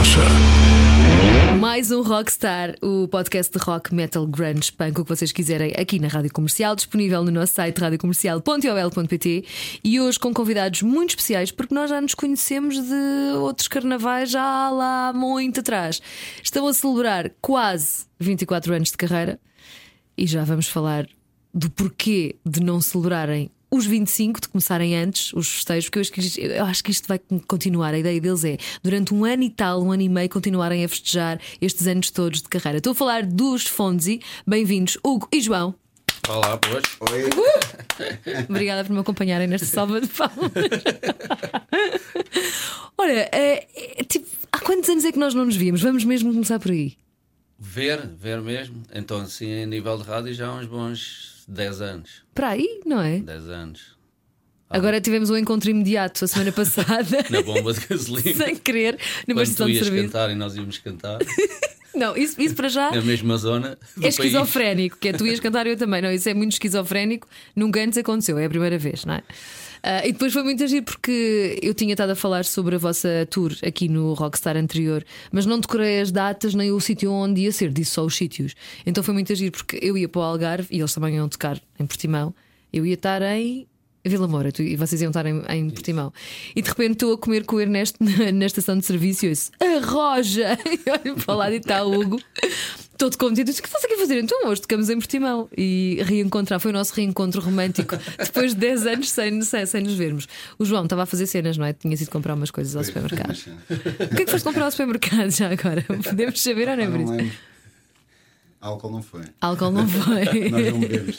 Renascença. Mais um Rockstar, o podcast de rock, metal, grunge, punk, o que vocês quiserem, aqui na Rádio Comercial, disponível no nosso site radiocomercial.ol.pt. E hoje com convidados muito especiais, porque nós já nos conhecemos de outros carnavais já lá muito atrás. Estão a celebrar quase 24 anos de carreira e já vamos falar do porquê de não celebrarem os 25, de começarem antes os festejos, porque eu acho que isto vai continuar. A ideia deles é, durante um ano e tal, um ano e meio, continuarem a festejar estes anos todos de carreira. Estou a falar dos Fonzi. Bem-vindos, Hugo e João. Olá, pois. Oi. Obrigada por me acompanharem nesta salva de palmas. Olha, tipo, há quantos anos é que nós não nos víamos? Vamos mesmo começar por aí. Ver mesmo. Então, assim, a nível de rádio já há uns bons 10 anos. Para aí, não é? 10 anos. Agora tivemos um encontro imediato a semana passada. Na bomba de gasolina. Sem querer, numa Quando estação tu de ias serviço. cantar e nós íamos cantar. Não, isso para já Na mesma zona do é país. esquizofrénico. Que é tu ias cantar e eu também. Não, isso é muito esquizofrénico. Nunca antes aconteceu, é a primeira vez, não é? E depois foi muito agir porque eu tinha estado a falar sobre a vossa tour aqui no Rockstar anterior, mas não decorei as datas nem o sítio onde ia ser, disse só os sítios. Então foi muito agir porque eu ia para o Algarve e eles também iam tocar em Portimão. Eu ia estar em Vila Moura e vocês iam estar em Portimão. E de repente estou a comer com o Ernesto na estação de serviço e eu disse: Arroja! E olho para o lado e está o Hugo, todo contente. Eu disse: o que estás aqui a fazer? Então hoje tocamos em Portimão. E reencontrar, foi o nosso reencontro romântico depois de 10 anos sem nos vermos. O João estava a fazer cenas, não é? Tinha ido comprar umas coisas ao supermercado. O que é que foste comprar ao supermercado já agora? Podemos saber ou não é por isso? Álcool não foi. Álcool não foi. Nós não bebemos.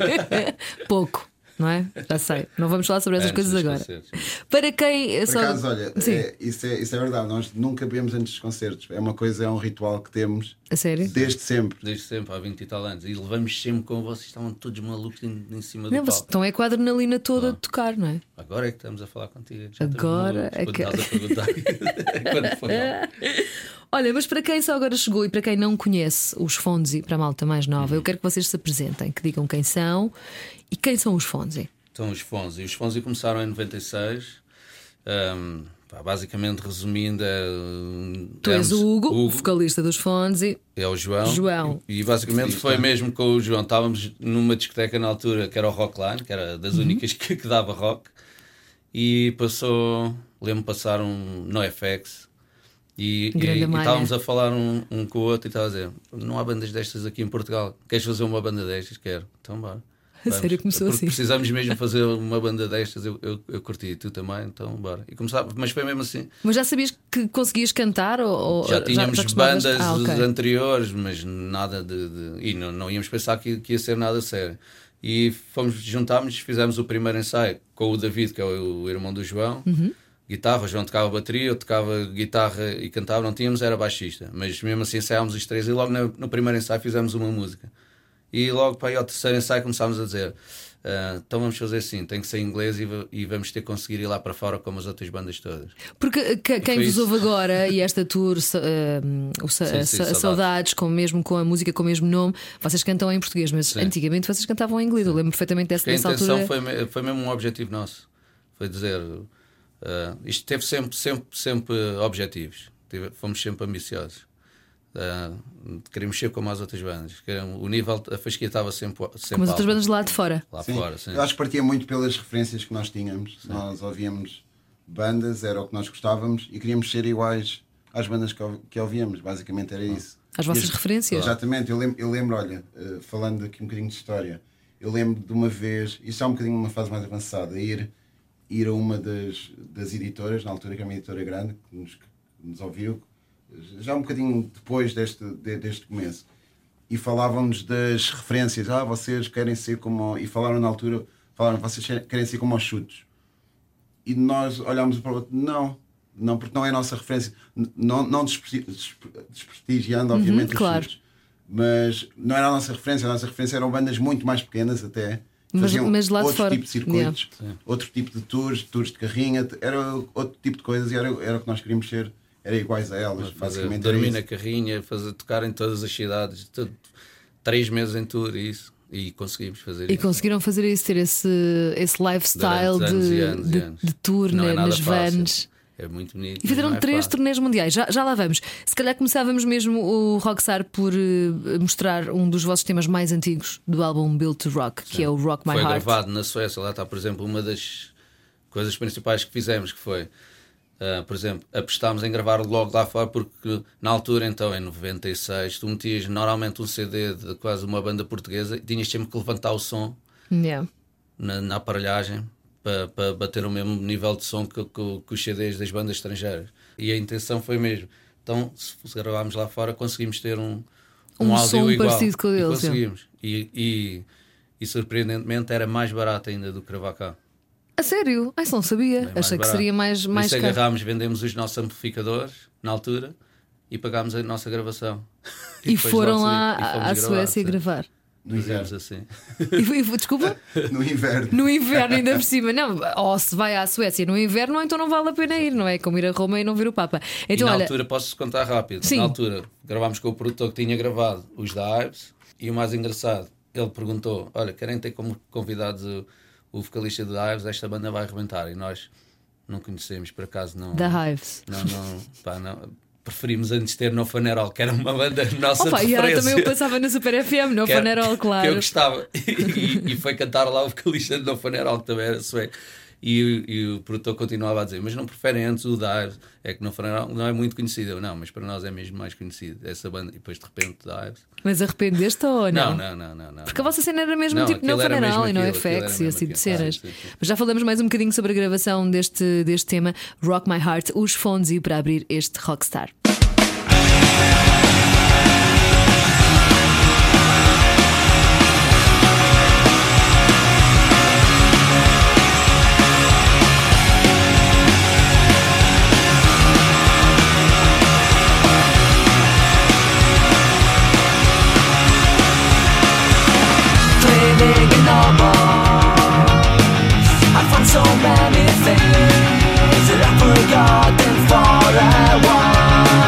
Pouco. Não é? Já sei. Não vamos falar sobre essas coisas dos agora. concertos. Para quem. Por acaso, olha, isso é verdade. Nós nunca bebemos antes dos concertos. É uma coisa, é um ritual que temos A sério? desde sempre. Desde sempre, há 20 e tal anos. E levamos sempre com vocês, estavam todos malucos em cima Não, do mas palco. então é com a adrenalina toda de tocar, não é? Agora é que estamos a falar contigo. Já Agora é é que que- estás a perguntar. Quando foi mal. Olha, mas para quem só agora chegou e para quem não conhece os Fonzi, para a malta mais nova, eu quero que vocês se apresentem, que digam quem são e quem são os Fonzi. Então, os Fonzi. Os Fonzi começaram em 96. Basicamente, resumindo, Tu és o Hugo, vocalista dos Fonzi. é o João. João. E basicamente foi mesmo com o João. Estávamos numa discoteca na altura que era o Rockline, que era das únicas que dava rock. E lembro-me passar um NoFX. E estávamos a falar um com o outro e estava a dizer: não há bandas destas aqui em Portugal. Queres fazer uma banda destas? Quero. Então bora. A sério, começou Porque assim. precisamos mesmo fazer uma banda destas. Eu curti, tu também, então bora. E começava, mas foi mesmo assim. Mas já sabias que conseguias cantar? Ou Já tínhamos costumavas- bandas ok. anteriores, mas nada e não íamos pensar que ia ser nada sério. E juntámos, fizemos o primeiro ensaio com o David, que é o irmão do João. Guitarra, o João tocava bateria, eu tocava guitarra e cantava. Não tínhamos, era baixista. Mas mesmo assim ensaiámos os três e logo no primeiro ensaio fizemos uma música. E logo para aí ao terceiro ensaio começámos a dizer: então vamos fazer assim, tem que ser em inglês e vamos ter que conseguir ir lá para fora como as outras bandas todas. Porque quem Foi vos isso. ouve agora e esta tour, Saudades. Saudades, mesmo com a música com o mesmo nome, vocês cantam em português, mas Sim. antigamente vocês cantavam em inglês. Eu lembro perfeitamente Porque a dessa intenção altura. foi mesmo um objetivo nosso. Foi dizer: isto teve sempre objetivos. Fomos sempre ambiciosos. Queríamos ser como as outras bandas. O nível, a fasquia estava sempre Como as alta. outras bandas lá de fora. Lá Sim. fora, sim. Eu acho que partia muito pelas referências que nós tínhamos. Nós ouvíamos bandas, era o que nós gostávamos e queríamos ser iguais às bandas que ouvíamos. Basicamente era isso. As vossas referências. Exatamente, eu lembro, olha, falando aqui um bocadinho de história, eu lembro de uma vez, isso é um bocadinho uma fase mais avançada, ir a uma das editoras, na altura que era uma editora grande, que nos ouviu, já um bocadinho depois deste começo, e falavam-nos das referências. Vocês querem ser como... E falaram na altura, vocês querem ser como os Chutes. E nós olhámos para o outro: não, porque não é a nossa referência. Não desprestigiando, obviamente, os claro. Chutes. Mas não era a nossa referência eram bandas muito mais pequenas até. Mas Faziam lá de outro fora. tipo de circuitos, outro tipo de tours de carrinha, era outro tipo de coisas e era o que nós queríamos ser, era iguais a elas. Basicamente dormir era na isso. carrinha, tocar em todas as cidades, 3 meses em tour e isso. E conseguimos fazer E isso. conseguiram fazer isso, ter esse lifestyle Durante anos e anos e anos. de tour Não é nada nas fácil. vans. É muito bonito. E fizeram 3 turnês mundiais, já lá vamos. Se calhar começávamos mesmo o Rockstar por mostrar um dos vossos temas mais antigos do álbum Built to Rock, que é o Rock My Heart. Foi gravado na Suécia, lá está, por exemplo, uma das coisas principais que fizemos, que foi, por exemplo, apostámos em gravar logo lá fora, porque na altura, então, em 96, tu metias normalmente um CD de quase uma banda portuguesa e tinhas sempre que levantar o som na aparelhagem para bater o mesmo nível de som que os CDs das bandas estrangeiras. E a intenção foi mesmo. Então, se gravámos lá fora, conseguimos ter um áudio som igual. Parecido com o deles, conseguimos. E surpreendentemente era mais barato ainda do que gravar cá. A sério? Isso não sabia. Achei que seria mais caro. Agarrámos, vendemos os nossos amplificadores na altura e pagámos a nossa gravação. E foram lá à Suécia gravar. No inverno. Assim. Desculpa? No inverno. No inverno, ainda por cima. Não, ou se vai à Suécia no inverno, então não vale a pena ir, não é? Como ir a Roma e não ver o Papa. Então, e na altura, posso contar rápido. Sim. Na altura, gravámos com o produtor que tinha gravado os da Ives. E o mais engraçado, ele perguntou: olha, querem ter como convidados o vocalista da Ives? Esta banda vai arrebentar. E nós não conhecemos, por acaso não. Da Ives. Não. Preferimos antes ter No Funeral, que era uma banda nossa de referência. Também eu passava na Super FM, No Funeral, claro. Que eu gostava. E foi cantar lá o vocalista de No Funeral, que também era sueco. E o produtor continuava a dizer: mas não preferem antes o Dives? É que No Funeral não é muito conhecido. Eu, não, mas para nós é mesmo mais conhecido essa banda. E depois de repente Dives. Mas arrependeste ou não? Não. Porque a vossa cena era mesmo tipo No Funeral e no FX e esse tipo de cenas. Sim. Mas já falamos mais um bocadinho sobre a gravação deste tema, Rock My Heart, os Fonzi, para abrir este Rockstar. So many things that I forgot them for a while.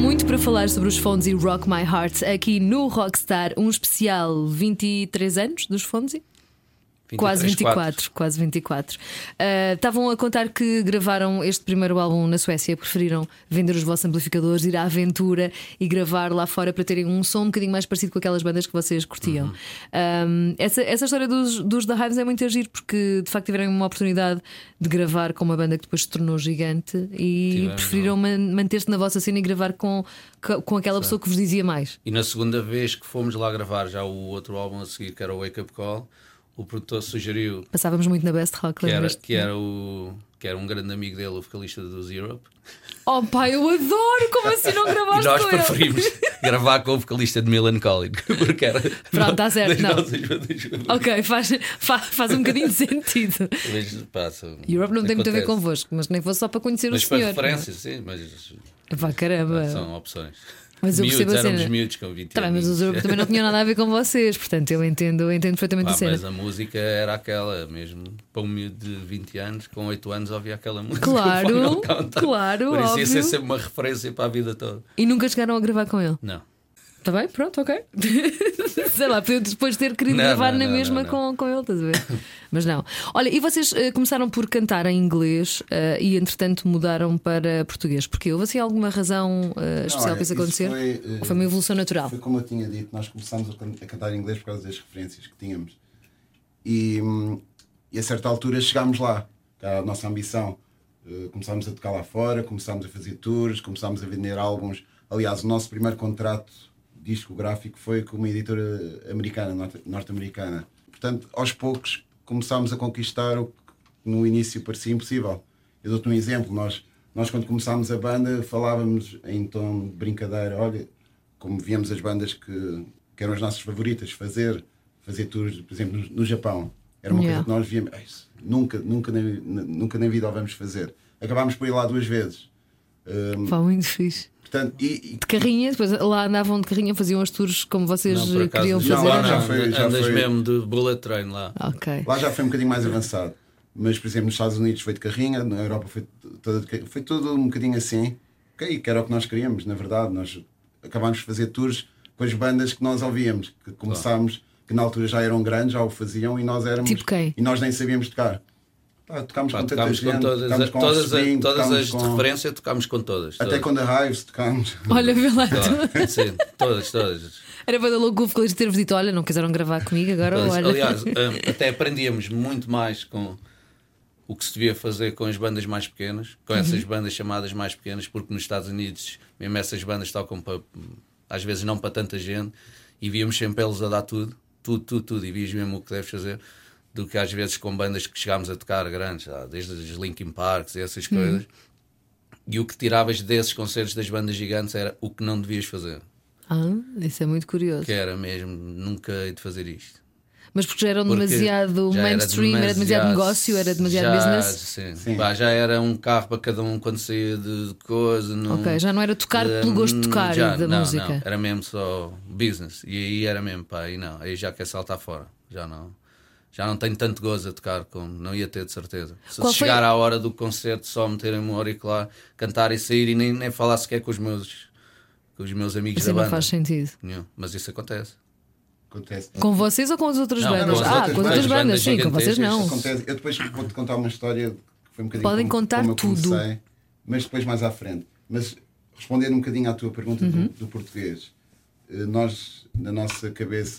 muito para falar sobre os Fonzi Rock My Heart aqui no Rockstar, um especial 23 anos dos Fonzi. 23, Quase 24, quase 24. Estavam a contar que gravaram este primeiro álbum na Suécia, preferiram vender os vossos amplificadores, ir à aventura e gravar lá fora para terem um som um bocadinho mais parecido com aquelas bandas que vocês curtiam. Essa história dos The Hives é muito agir, porque de facto tiveram uma oportunidade de gravar com uma banda que depois se tornou gigante e preferiram manter-se na vossa cena e gravar com aquela pessoa que vos dizia mais. E na segunda vez que fomos lá gravar já o outro álbum a seguir, que era o Wake Up Call, o produtor sugeriu Passávamos muito na Best Rock, que era um grande amigo dele, o vocalista dos Europe. Oh pai, eu adoro! Como assim não gravaste E nós com ele? preferimos gravar com o vocalista de Millencolin, porque era. Pronto, está certo, não. Não. Ok, faz um bocadinho de sentido. Mas passa. Europe não tem muito a ver acontece. convosco, mas nem fosse só para conhecer Mas o para senhor. referência, sim, mas Pá, caramba. são opções. Mas eu percebo a Éramos cena. miúdos com 20 Tá bem, anos. mas os Europe também não tinham nada a ver com vocês, portanto eu entendo perfeitamente a cena. Mas a música era aquela mesmo. Para um miúdo de 20 anos, com 8 anos, ouvia aquela música. Claro, Final Countdown. claro, Por isso óbvio. ia ser sempre uma referência para a vida toda. E nunca chegaram a gravar com ele? Não. Está bem? Pronto, ok. Sei lá, eu depois ter querido Não, gravar não, na não, mesma não. Com ele, estás a ver? Mas não. Olha, e vocês começaram por cantar em inglês e entretanto mudaram para português. Porque houve assim alguma razão especial para isso acontecer? Ou foi uma evolução natural? Foi como eu tinha dito, nós começámos a cantar em inglês por causa das referências que tínhamos. E a certa altura chegámos lá, que era a nossa ambição. Começámos a tocar lá fora, começámos a fazer tours, começámos a vender álbuns. Aliás, o nosso primeiro contrato discográfico foi com uma editora americana, norte-americana. Portanto, aos poucos começámos a conquistar o que no início parecia impossível. Eu dou-te um exemplo, nós quando começámos a banda falávamos em tom de brincadeira, olha, como víamos as bandas que eram as nossas favoritas, fazer tours, por exemplo, no Japão. Era uma coisa que nós víamos, nunca na vida o vamos fazer. Acabámos por ir lá 2 vezes. Foi muito fixe. Portanto, De carrinha, depois lá andavam de carrinha, faziam as tours como vocês Não, por acaso, queriam já fazer. lá ou não? já foi- Andas mesmo de bullet train lá. Ok. lá já foi um bocadinho mais avançado. Mas, por exemplo, nos Estados Unidos foi de carrinha, na Europa foi tudo um bocadinho assim. Ok, que era o que nós queríamos, na verdade. Nós acabámos de fazer tours com as bandas que nós ouvíamos, que começámos, que na altura já eram grandes, já o faziam e nós éramos. Tipo quem? E nós nem sabíamos tocar. Tocámos com tanta gente, tocámos com todas Offspring, as tocámos de com- referência tocámos com todas. Até com The Hives tocámos. Olha, vê lá. Claro, sim, todas. Era para dar louco o vocalista ter-vos dito: olha, não quiseram gravar comigo, agora Todas. olha. Aliás, até aprendíamos muito mais com o que se devia fazer com as bandas mais pequenas, com essas bandas chamadas mais pequenas, porque nos Estados Unidos mesmo essas bandas tocam para, às vezes não para tanta gente, e víamos sempre eles a dar tudo, e vias mesmo o que deves fazer, do que às vezes com bandas que chegámos a tocar grandes, desde os Linkin Parks e essas coisas, e o que tiravas desses concertos das bandas gigantes era o que não devias fazer, Isso é muito curioso. que era mesmo, nunca hei de fazer isto. Mas porque já eram Porque demasiado já mainstream, era demasiado negócio, era demasiado business. Sim. Pá, já era um carro para cada um quando saía de coisa. Ok, já não era tocar pelo gosto de tocar e da música. Não, era mesmo só business. E aí era mesmo, pá, aí já quer saltar fora. Já não tenho tanto gozo a tocar como não ia ter, de certeza. Se Qual chegar foi? à hora do concerto, só meterem-me um auricular, cantar e sair e nem falar sequer com os meus amigos Assim da não banda. faz sentido. Nenhum. Mas isso acontece. Acontece. Com vocês ou com as outras Não, bandas? com as Com as outras outras bandas, bandas sim, com vocês não. Acontece. Eu depois vou-te contar uma história que foi um bocadinho Podem contar como eu tudo. comecei, mas depois mais à frente. Mas respondendo um bocadinho à tua pergunta do português, nós na nossa cabeça,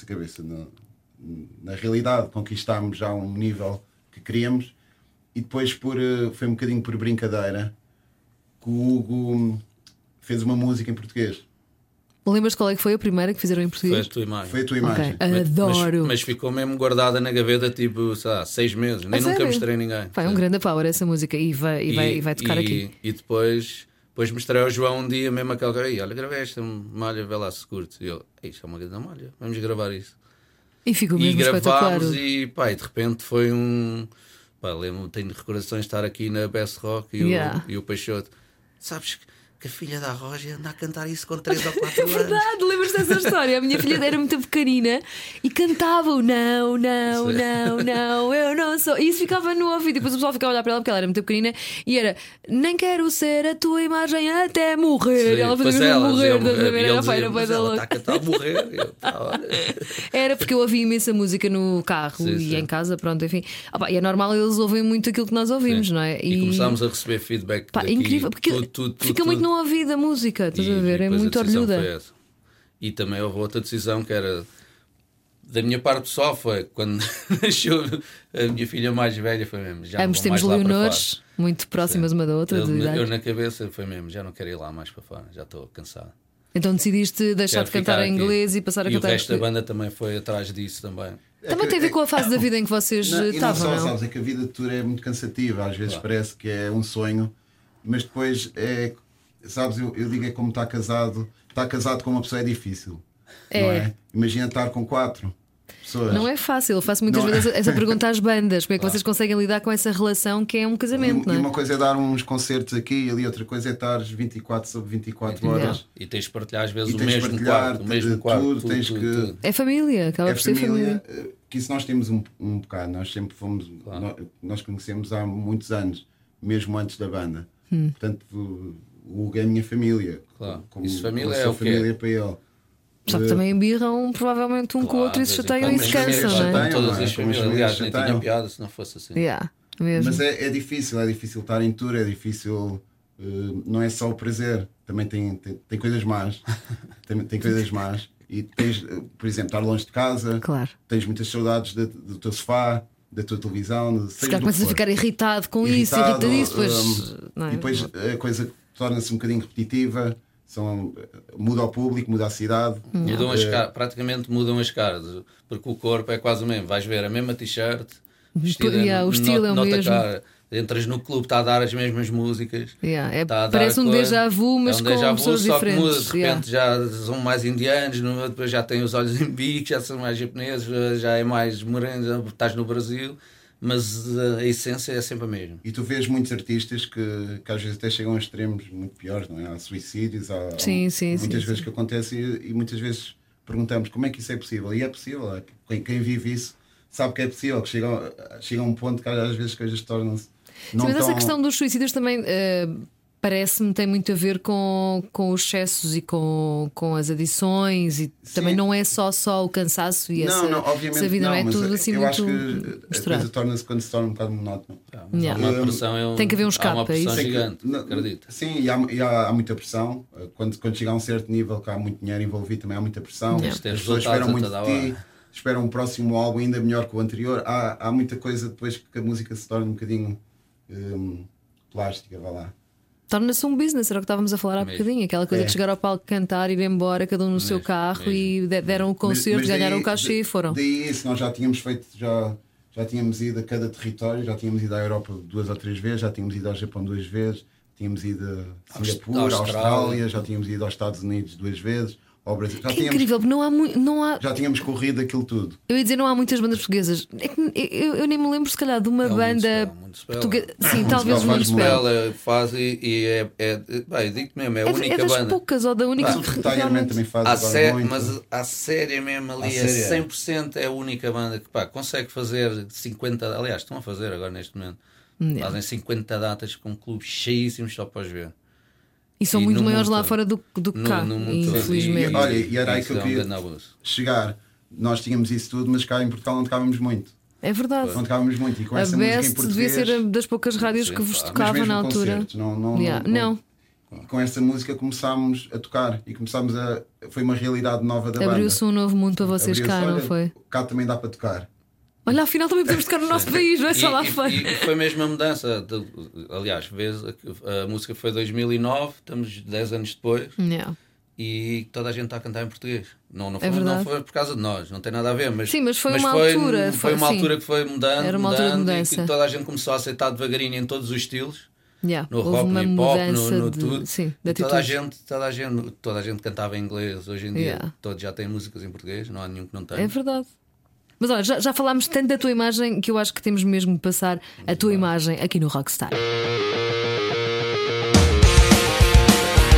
na realidade, conquistámos já um nível que queríamos, e depois foi um bocadinho por brincadeira que o Hugo fez uma música em português. Lembras qual é que foi a primeira que fizeram em Foi a português? tua imagem. Foi a tua imagem. Ok, adoro. Mas ficou mesmo guardada na gaveta, tipo, sei lá, 6 meses. Nem nunca sério? mostrei a ninguém. Vai, um grande power essa música e vai tocar aqui. E depois mostrei ao João um dia mesmo aquela cara. Olha, gravei esta malha, vê lá se curte. E ele, isto é uma grande malha, vamos gravar isso. E ficou E mesmo espetacular. gravámos e pá, e de repente foi um... Pá, lembro, tenho recordações de estar aqui na Best Rock e o Peixoto. Sabes que que a filha da Roja anda a cantar isso com 3 ou 4 anos. É verdade, lembras dessa história? A minha filha era muito pequenina e cantava o não, não, não, não, eu não sou. E isso ficava no ouvido. E depois o pessoal ficava a olhar para ela porque ela era muito pequenina e era: nem quero ser a tua imagem até morrer. Sim, ela fazia pois mesmo morrer, dizia estás a ver? Era E feira, ele depois dizia, ela. ela está a cantar a morrer. Eu, olha. Era porque eu ouvia imensa música no carro Sim, e sim. em casa, pronto, enfim. E é normal, eles ouvem muito aquilo que nós ouvimos, Sim. não é? E começámos a receber feedback Pá, daqui, incrível, porque fica muito no ouvido a música, estás a ver? É depois muito a decisão orlhuda. foi essa. E também houve outra decisão que era da minha parte pessoal, foi quando nasceu a minha filha mais velha, foi mesmo. Já Ambos não vou temos mais lá para leonores fora. muito próximas uma da outra. de idade. Eu na cabeça foi mesmo, já não quero ir lá mais para fora, já estou cansado. Então decidiste deixar Quero de cantar ficar em aqui. inglês e passar a E o cantar em resto da português. banda também foi atrás disso também. Também tem a ver com a fase da vida em que vocês E não estavam, só, não? sabes, é que a vida de tour é muito cansativa. Às vezes Claro. parece que é um sonho, mas depois é, sabes, eu digo é como estar casado. Estar casado com uma pessoa é difícil. É. Não é? Imagina estar com 4 pessoas. Não é fácil, eu faço muitas Não é. vezes essa pergunta às bandas: como é que vocês conseguem lidar com essa relação que é um casamento, E não é? uma coisa é dar uns concertos aqui e ali, outra coisa é estar 24 sobre 24 horas. E tens de partilhar às vezes E o tens de mesmo partilhar quarto, o mesmo tudo, quarto, tens que- tudo. É família, acaba É por ser família. que isso nós temos um bocado. Nós sempre fomos, nós conhecemos há muitos anos, mesmo antes da banda. Portanto, o Hugo é a minha família. Claro. Como Isso família eu é sou o quê? família para ele. Só que também embirram provavelmente um com o outro e se chateiam e se cansam, não é? chateiam, Todas não é? as Como as famílias, famílias aliás, nem tinha chateiam. piada se não fosse assim. Yeah, mesmo. Mas é difícil estar em tour, é difícil. Não é só o prazer, também tem coisas más. tem coisas más. E tens, por exemplo, estar longe de casa, Claro. tens muitas saudades do teu sofá, da tua televisão. Se calhar começas a ficar irritado com isso, irritadíssimo, depois. Não é? E depois a coisa torna-se um bocadinho repetitiva, muda o público, muda a cidade. Mudam praticamente mudam as caras, porque o corpo é quase o mesmo. Vais ver a mesma t-shirt, vestida O estilo é o noutra mesmo. cara. Entras no clube, está a dar as mesmas músicas. Yeah, Está a dar parece um coisa. déjà vu, mas é um com déjà vu, pessoas só diferentes. que muda, de repente já são mais indianos, depois já têm os olhos em bico, já são mais japoneses, já é mais moreno, estás no Brasil, mas a essência é sempre a mesma. E tu vês muitos artistas que às vezes até chegam a extremos muito piores, não é? Há suicídios, há Sim, muitas vezes sim. que acontece e muitas vezes perguntamos como é que isso é possível. E é possível, quem vive isso sabe que é possível, que chega a um ponto que às vezes as coisas tornam-se. Sim, mas essa questão dos suicídios também parece-me tem muito a ver com os excessos e com as adições e também não é só o cansaço e obviamente essa vida, não é mas tudo assim eu muito acho que a misturado. coisa torna-se quando se torna um bocado monótono. Há uma pressão, Tem que haver um escape, há uma pressão é isso? gigante, acredito. Sim, e há muita pressão. Quando chega a um certo nível que há muito dinheiro envolvido, também há muita pressão. Yeah. As Tens pessoas resultados esperam muito a toda de ti, hora. esperam um próximo álbum ainda melhor que o anterior. Há muita coisa depois que a música se torna um bocadinho plástica, vá lá. Torna-se um business, era o que estávamos a falar há Mesmo. bocadinho. Aquela coisa de chegar ao palco, cantar, ir embora, cada um no seu Mesmo, carro mesmo. e deram o concerto, Mas ganharam daí- o cachê e foram. Daí isso, nós já tínhamos feito, já tínhamos ido a cada território, já tínhamos ido à Europa 2 ou 3 vezes, já tínhamos ido ao Japão 2 vezes, tínhamos ido a Singapura, à Austrália, já tínhamos ido aos Estados Unidos 2 vezes, ao Brasil. Que incrível, porque não há. Já tínhamos corrido aquilo tudo. Eu ia dizer, não há muitas bandas portuguesas. É que eu nem me lembro, se calhar, de uma É o banda Municipal. portuguesa. Sim, Municipal talvez o faz Municipal. Ela faz e bem, digo-te mesmo, é a única É das banda. poucas ou da única Mas o que Tigerman realmente. também faz À agora sé- muito. mas a série mesmo ali À é série é. 100%, é a única banda que consegue fazer 50, aliás, estão a fazer agora neste momento. Fazem 50 datas com clubes cheíssimos só para os ver. E são E muito no maiores mundo lá todo. fora do que cá, No mundo todo. infelizmente. Olha, e era aí isso que eu é um queria- grande abuso. Chegar, nós tínhamos isso tudo, mas cá em Portugal não tocávamos muito. É verdade. Não tocávamos muito. E com A essa música em Best português, devia ser das poucas rádios Sim, que vos pá. mas tocava mesmo na altura. concertos, Yeah. Não. E com essa música começámos a tocar e começámos a. Foi uma realidade nova da banda. Abriu-se um novo mundo para vocês Abriu-se, cá, não olha, foi? Cá também dá para tocar. Olha, afinal também podemos tocar no nosso país, não é só lá fora. E foi mesmo a mudança. Aliás, vês, a música foi 2009, estamos 10 anos depois. Yeah. E toda a gente está a cantar em português. Não verdade. foi por causa de nós, não tem nada a ver. Mas, Sim, mas foi uma altura, Foi uma sim. altura que foi mudando, Era uma altura de mudando, mudança. e que toda a gente começou a aceitar devagarinho em todos os estilos. Yeah. No Houve rock, uma no hip hop, mudança no de, tudo. sim, de E toda a atitudes. gente cantava em inglês. Hoje em dia Yeah. todos já têm músicas em português, não há nenhum que não tenha. É verdade. Mas olha, já falámos tanto da tua imagem que eu acho que temos mesmo de passar a tua imagem aqui no Rockstar.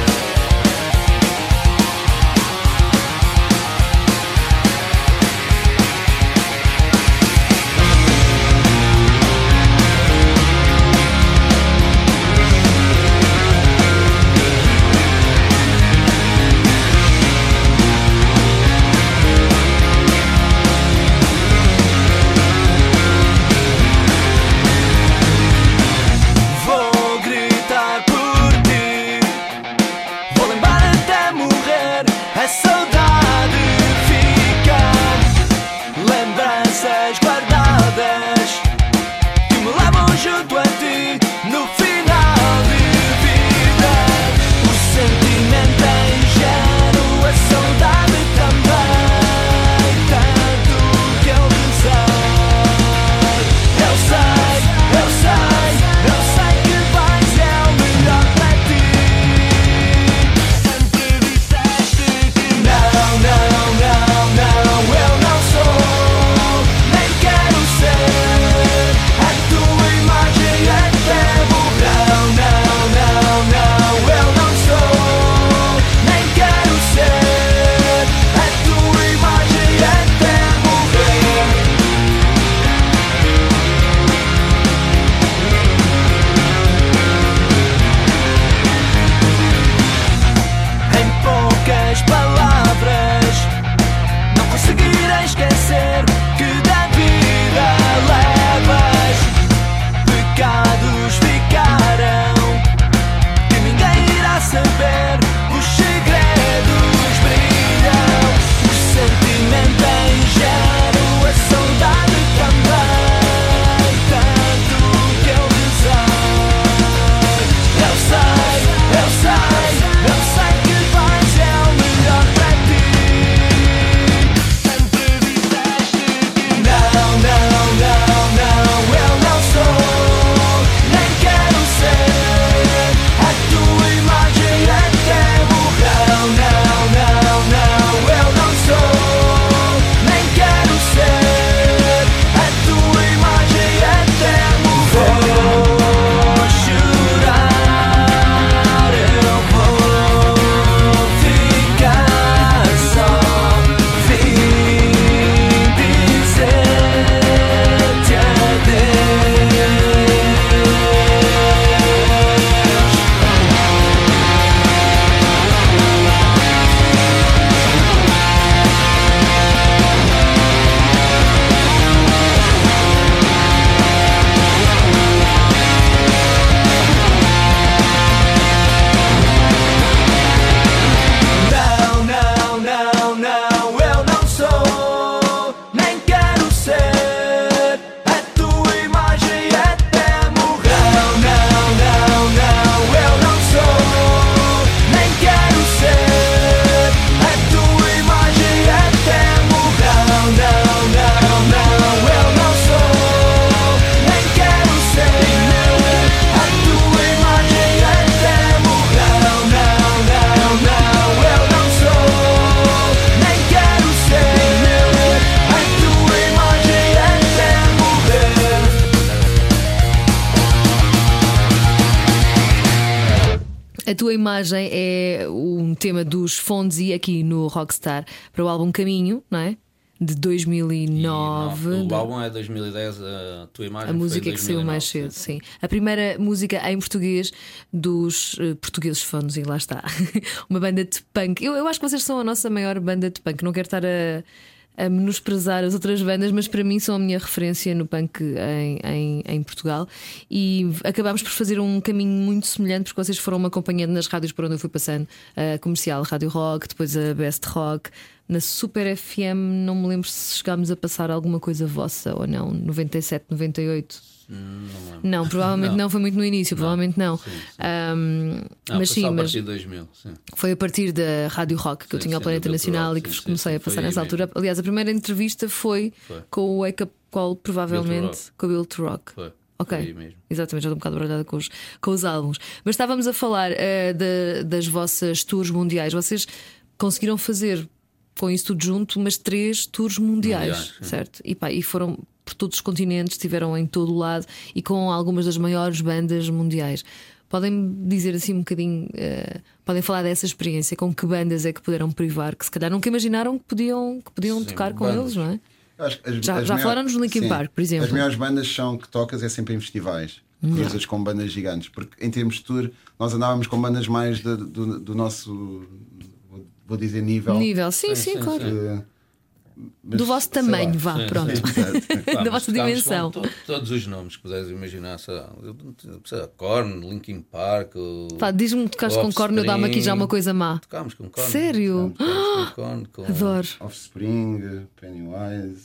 tua imagem é um tema dos Fonzi aqui no Rockstar para o álbum Caminho, não é? De 2009. O álbum é 2010, a tua imagem. A música que saiu mais cedo, sim. A primeira música em português dos portugueses Fonzi, lá está. Uma banda de punk. Eu acho que vocês são a nossa maior banda de punk. Não quero estar a menosprezar as outras bandas, mas para mim são a minha referência no punk em Portugal. E acabámos por fazer um caminho muito semelhante, porque vocês foram-me acompanhando nas rádios por onde eu fui passando. A Comercial, Rádio Rock, depois a Best Rock. Na Super FM, não me lembro se chegámos a passar alguma coisa vossa ou não. 97, 98. Não, provavelmente não, foi muito no início, provavelmente não. Sim. Mas sim, a partir de 2000. Sim. Foi a partir da Rádio Rock que eu tinha o Planeta Nacional e que vos comecei a passar nessa altura. Aliás, a primeira entrevista foi com o Wake Up Call, provavelmente com o Built to Rock. Foi. Ok, exatamente, já estou um bocado baralhada com os álbuns. Mas estávamos a falar das vossas tours mundiais. Vocês conseguiram fazer com isso tudo junto, mas 3 tours mundiais, certo? E foram por todos os continentes, estiveram em todo o lado e com algumas das maiores bandas mundiais. Podem dizer assim um bocadinho, podem falar dessa experiência, com que bandas é que puderam privar, que se calhar nunca imaginaram que podiam tocar com eles, não é? Já falaram-nos no Linkin Park, por exemplo. As maiores bandas que tocas é sempre em festivais, coisas com bandas gigantes, porque em termos de tour nós andávamos com bandas mais do nosso, vou dizer, nível, sim, claro. Do vosso tamanho, vá, pronto. Da vossa dimensão. Todos os nomes que puderes imaginar, sei lá, Korn, Linkin Park. Diz-me que tocaste com Korn, eu dá-me aqui já uma coisa má. Tocámos com Korn. Sério? Tocámos com Korn, Adoro. Offspring, Pennywise.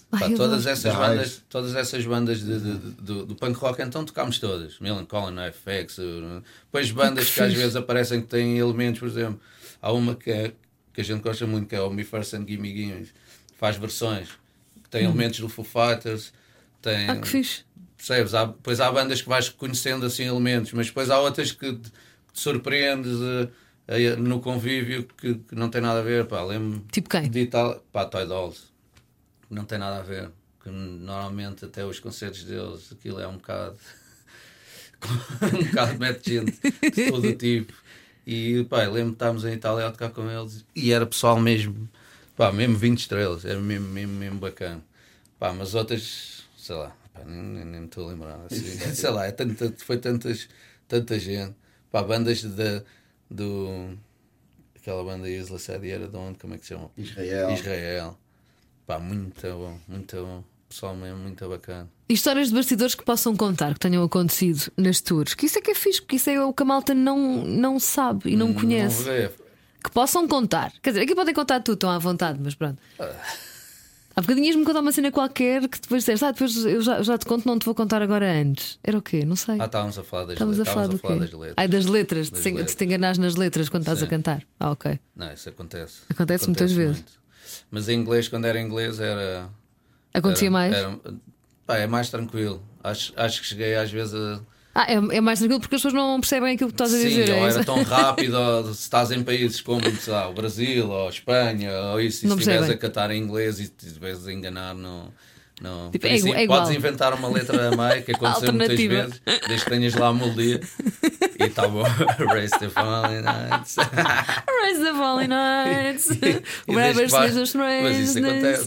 Todas essas bandas do punk rock, então tocámos todas. Millencolin, FX. Depois bandas que às vezes aparecem que têm elementos, por exemplo, há uma que a gente gosta muito, que é o Me First and Gimme Gimme. Faz versões que têm elementos do Foo Fighters, tem, que fixe. Percebes? Depois há bandas que vais conhecendo assim elementos, mas depois há outras que te surpreendes no convívio que não tem nada a ver. Lembro-me tipo quem? De Toy Dolls, não tem nada a ver, que normalmente até os concertos deles aquilo é um bocado mete gente de todo o tipo. E lembro-me de estarmos em Itália a tocar com eles e era pessoal mesmo. Mesmo 20 estrelas, era mesmo bacana. Mas outras, sei lá, nem me estou a lembrar. Assim, sei lá, foi tanta gente. Bandas aquela banda Isla Sede era de onde? Como é que se chama? Israel. Muito bom. Pessoal mesmo, muito bacana. E histórias de bastidores que possam contar, que tenham acontecido nas tours, que isso é que é fixe, porque isso é o que a malta não sabe e não conhece. Que possam contar. Quer dizer, aqui podem contar tudo, estão à vontade, mas pronto. Há bocadinho ias-me contar uma cena qualquer que depois disseste, depois eu já te conto, não te vou contar agora antes. Era o quê? Não sei. Estávamos a falar das letras. Estávamos a falar das letras. Das letras, de te enganares nas letras quando estás a cantar. Ok. Não, isso acontece. Acontece muitas vezes. Muito. Mas em inglês, quando era inglês, era. Acontecia mais? É mais tranquilo. Acho que cheguei às vezes a. É mais tranquilo porque as pessoas não percebem aquilo que estás a dizer. Sim, ou era tão rápido, ou se estás em países como o Brasil ou a Espanha, ou isso, e se estiveres a cantar em inglês e te estiveres a enganar, não. Tipo, podes inventar uma letra a meio, que aconteceu muitas vezes, desde que tenhas lá a melodia e está bom. Raise the Falling Nights. Raise the Falling Nights. Mas isso acontece.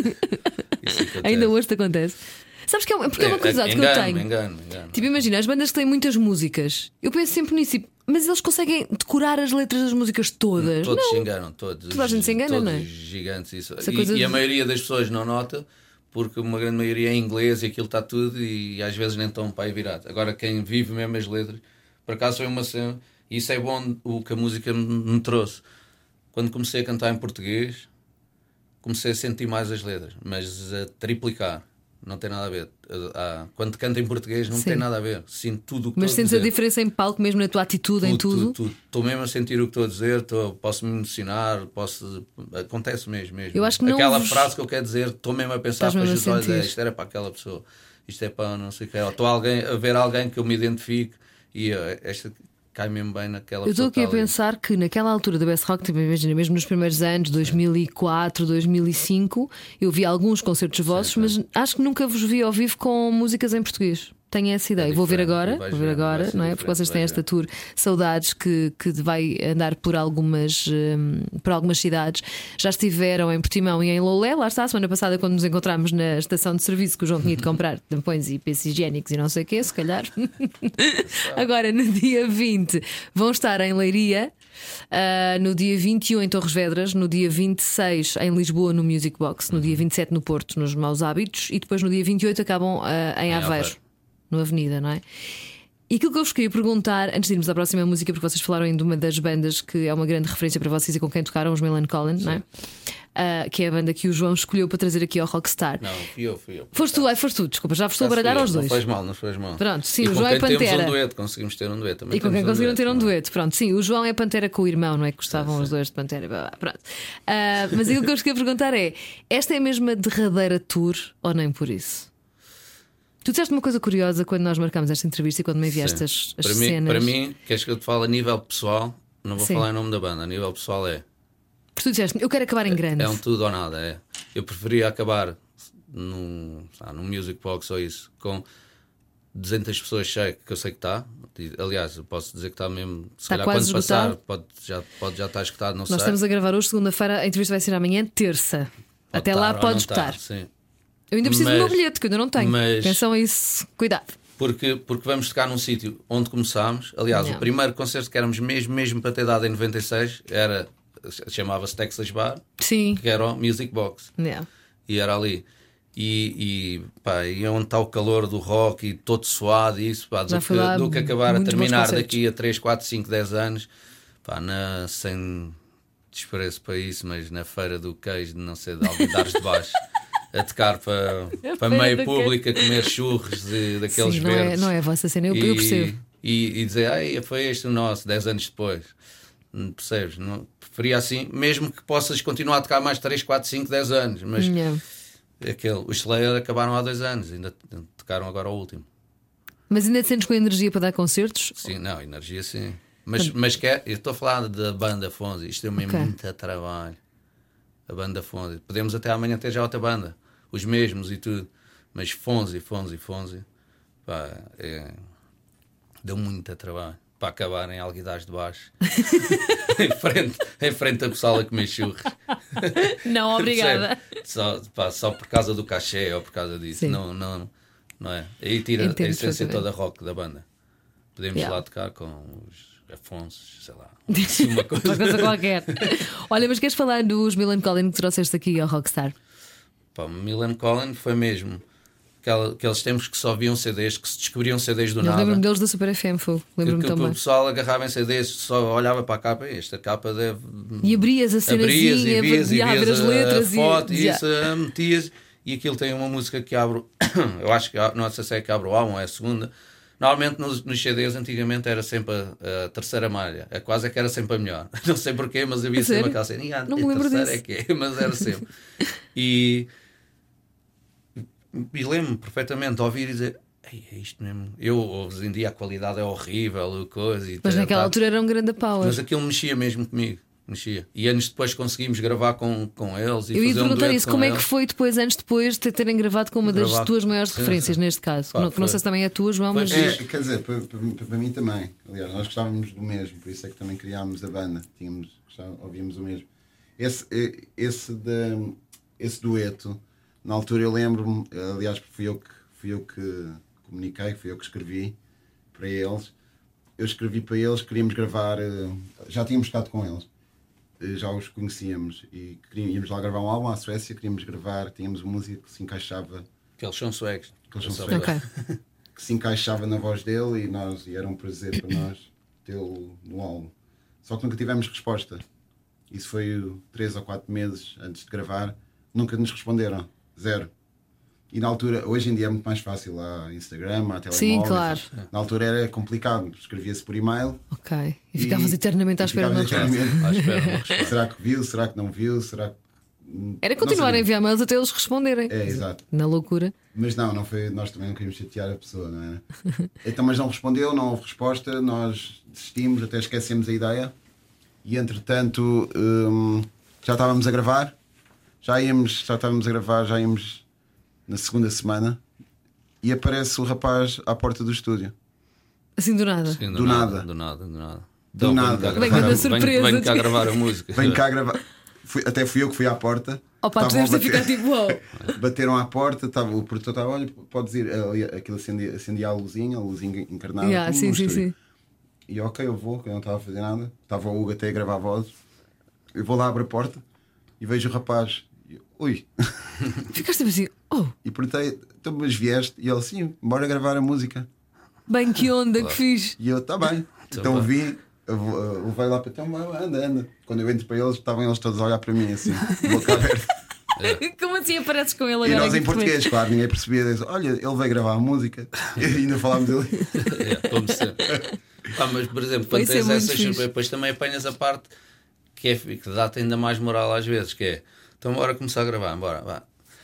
Ainda hoje te acontece. Sabes que porque é uma curiosidade que eu tenho. Engano. Tipo, imagina, as bandas que têm muitas músicas, eu penso sempre nisso, mas eles conseguem decorar as letras das músicas todas. Todos se enganam, todos. Toda a gente se engana, todos não é? Gigantes, isso. E a maioria das pessoas não nota, porque uma grande maioria é em inglês e aquilo está tudo, e às vezes nem estão para aí virado. Agora, quem vive mesmo as letras, por acaso foi uma cena, e isso é bom o que a música me trouxe. Quando comecei a cantar em português, comecei a sentir mais as letras, mas a triplicar. Não tem nada a ver. Quando canto em português não tem nada a ver. Sinto tudo o que mas sentes a diferença em palco, mesmo na tua atitude, em tudo? Estou mesmo a sentir o que estou a dizer, posso me emocionar, acontece mesmo. Eu acho que aquela frase que eu quero dizer, estou mesmo a pensar para os olhos, isto era para aquela pessoa, isto é para não sei o que. Estou a ver alguém que eu me identifique e esta cai mesmo bem naquela pessoa. Eu estou aqui a pensar que naquela altura da Best Rock, tipo, imagina, mesmo nos primeiros anos, 2004, 2005, eu vi alguns concertos vossos, mas acho que nunca vos vi ao vivo com músicas em português. tenho essa ideia. Vou ver agora, não é? Porque vocês têm esta tour Saudades que vai andar por algumas cidades. Já estiveram em Portimão e em Loulé. Lá está, a semana passada, quando nos encontramos na estação de serviço, que o João tinha de comprar tampões e pensos higiênicos e não sei o quê, se calhar. Agora, no dia 20, vão estar em Leiria. No dia 21 em Torres Vedras, no dia 26 em Lisboa no Music Box, no dia 27 no Porto nos Maus Hábitos e depois no dia 28 acabam em Aveiro, no Avenida, não é? E aquilo que eu vos queria perguntar, antes de irmos à próxima música, porque vocês falaram de uma das bandas que é uma grande referência para vocês e com quem tocaram, os Millencolin, não é? Que é a banda que o João escolheu para trazer aqui ao Rockstar. Não, fui eu. Foste tu, desculpa, já vos estou a baralhar aos dois. Não faz mal. Pronto, sim, e o João é Pantera. Temos um dueto, conseguimos ter um dueto também. E com quem conseguiram ter um dueto, pronto, sim, o João é Pantera com o irmão, não é? Que gostavam os dois de Pantera, pronto. Mas aquilo que eu vos queria perguntar é: esta é a mesma derradeira tour ou nem por isso? Tu disseste uma coisa curiosa quando nós marcámos esta entrevista e quando me enviaste as cenas. Para mim, queres que eu te fale a nível pessoal? Não vou falar em nome da banda, a nível pessoal é. Porque tu disseste, eu quero acabar em grande. É um tudo ou nada, é. Eu preferia acabar num Music Box ou isso, com 200 pessoas cheias, que eu sei que está. Aliás, eu posso dizer que está mesmo. Se está calhar quase quando esgotado. passar, pode já estar escutado, não sei. Nós estamos a gravar hoje, segunda-feira, a entrevista vai ser amanhã, terça. Até lá pode estar. Eu ainda preciso do meu bilhete, que eu ainda não tenho. Atenção a isso, cuidado. Porque vamos tocar num sítio onde começámos. Aliás, o primeiro concerto que éramos mesmo para ter dado em 96 chamava-se Texas Bar, sim, que era o Music Box. E era ali. E onde está o calor do rock e todo suado e isso, do que acabar a terminar daqui a 3, 4, 5, 10 anos, sem desprezo para isso, mas na feira do queijo, não sei, de Alguidares de Baixo. A tocar para meio público, a comer churros daqueles sim, verdes. Não é a vossa cena, eu percebo. E dizer, foi este o nosso, 10 anos depois. Percebes? Não, preferia assim, mesmo que possas continuar a tocar mais 3, 4, 5, 10 anos. Mas os Slayer acabaram há 2 anos, ainda tocaram agora o último. Mas ainda te sentes com energia para dar concertos? Sim, energia sim. Mas eu estou a falar da banda Fonzi, isto deu-me muito trabalho. A banda Fonzi. Podemos até amanhã ter já outra banda, os mesmos e tudo, mas Fonzi, deu muito trabalho para acabar em Alguidares de Baixo, em frente a pessoa a comer churros. Não, obrigada. só por causa do cachê ou por causa disso. Não é? Aí tira a essência toda rock da banda. Podemos lá tocar com os Afonso, sei lá, uma coisa qualquer. Olha, mas queres falar dos Millencolin que trouxeste aqui ao Rockstar? Millencolin foi mesmo aqueles tempos que só viam CDs, que se descobriam CDs do nada. Lembro-me deles da Super FM, lembro-me também. O pessoal agarrava em CDs, só olhava para a capa, esta capa deve. E abrias a cenazinha, e vias as letras a foto e isso metias. E aquilo tem uma música que abre, eu acho que não sei se é que abre o álbum, é a segunda. Normalmente nos CDs antigamente era sempre a terceira malha, quase que era sempre a melhor. Não sei porquê, mas havia sempre aquela cena. Não me lembro disso. É que é, mas era sempre. E lembro-me perfeitamente de ouvir e dizer: é isto mesmo. Hoje em dia a qualidade é horrível, coisa. Mas naquela altura era um grande power. Mas aquilo mexia mesmo comigo. E anos depois conseguimos gravar com eles. Eu ia perguntar isso, como é que foi depois, anos depois, de terem gravado com uma das tuas maiores referências, neste caso? Não sei se também é a tua, João, mas. Quer dizer, para mim também. Aliás, nós gostávamos do mesmo, por isso é que também criámos a banda. Ouvíamos o mesmo. Esse dueto, na altura eu lembro-me, aliás, fui eu que comuniquei, fui eu que escrevi para eles. Eu escrevi para eles, queríamos gravar, já tínhamos estado com eles. Já os conhecíamos e íamos lá gravar um álbum à Suécia, queríamos gravar, tínhamos uma música que se encaixava. Que eles são suecos. Que se encaixava na voz dele e era um prazer para nós tê-lo no álbum. Só que nunca tivemos resposta. Isso foi 3 ou 4 meses antes de gravar, nunca nos responderam. 0. E na altura, hoje em dia é muito mais fácil, há Instagram, há telemóvel. Sim, claro. Na altura era complicado, escrevia-se por e-mail. Ok. E ficavas eternamente à espera de uma resposta. Será que viu? Será que não viu? Será que... Era continuar a enviar mails até eles responderem. É, exato. Na loucura. Mas não foi. Nós também não queríamos chatear a pessoa, não é? Então, mas não respondeu, não houve resposta, nós desistimos, até esquecemos a ideia. E entretanto, já estávamos a gravar, já íamos na segunda semana e aparece o rapaz à porta do estúdio. Assim do nada. Sim, Do nada. Do nada. Do nada. Bem, grande surpresa. Venho cá gravar a música. Vem cá gravar. Até fui eu que fui à porta. Opa, Estavam podemos a ter ficado tipo, uau. Bateram à porta, o produtor estava, olha, podes ir. Aquilo acendia a luzinha encarnada. Yeah, como sim, num sim, estúdio. sim. E ok, eu vou, que eu não estava a fazer nada. Estava o Hugo até a gravar vozes. Eu vou lá, abro a porta e vejo o rapaz. Ui! Ficaste assim, oh, E perguntei, então, mas vieste? E ele, sim, bora gravar a música. bem que onda que fiz. E eu, tá bem. Então vim, eu levei lá para. Então, anda. Quando eu entro para eles, estavam eles todos a olhar para mim assim, boca aberta. Como assim apareces com ele E agora? nós aqui em por mim? português, claro, ninguém percebia. Disse, olha, ele veio gravar a música. E ainda falámos dele. Como sempre. Mas, por exemplo, Vai quando ser tens muito essas, fixe. depois também apanhas a parte que dá-te ainda mais moral às vezes, que é então bora começar a gravar, bora, vá.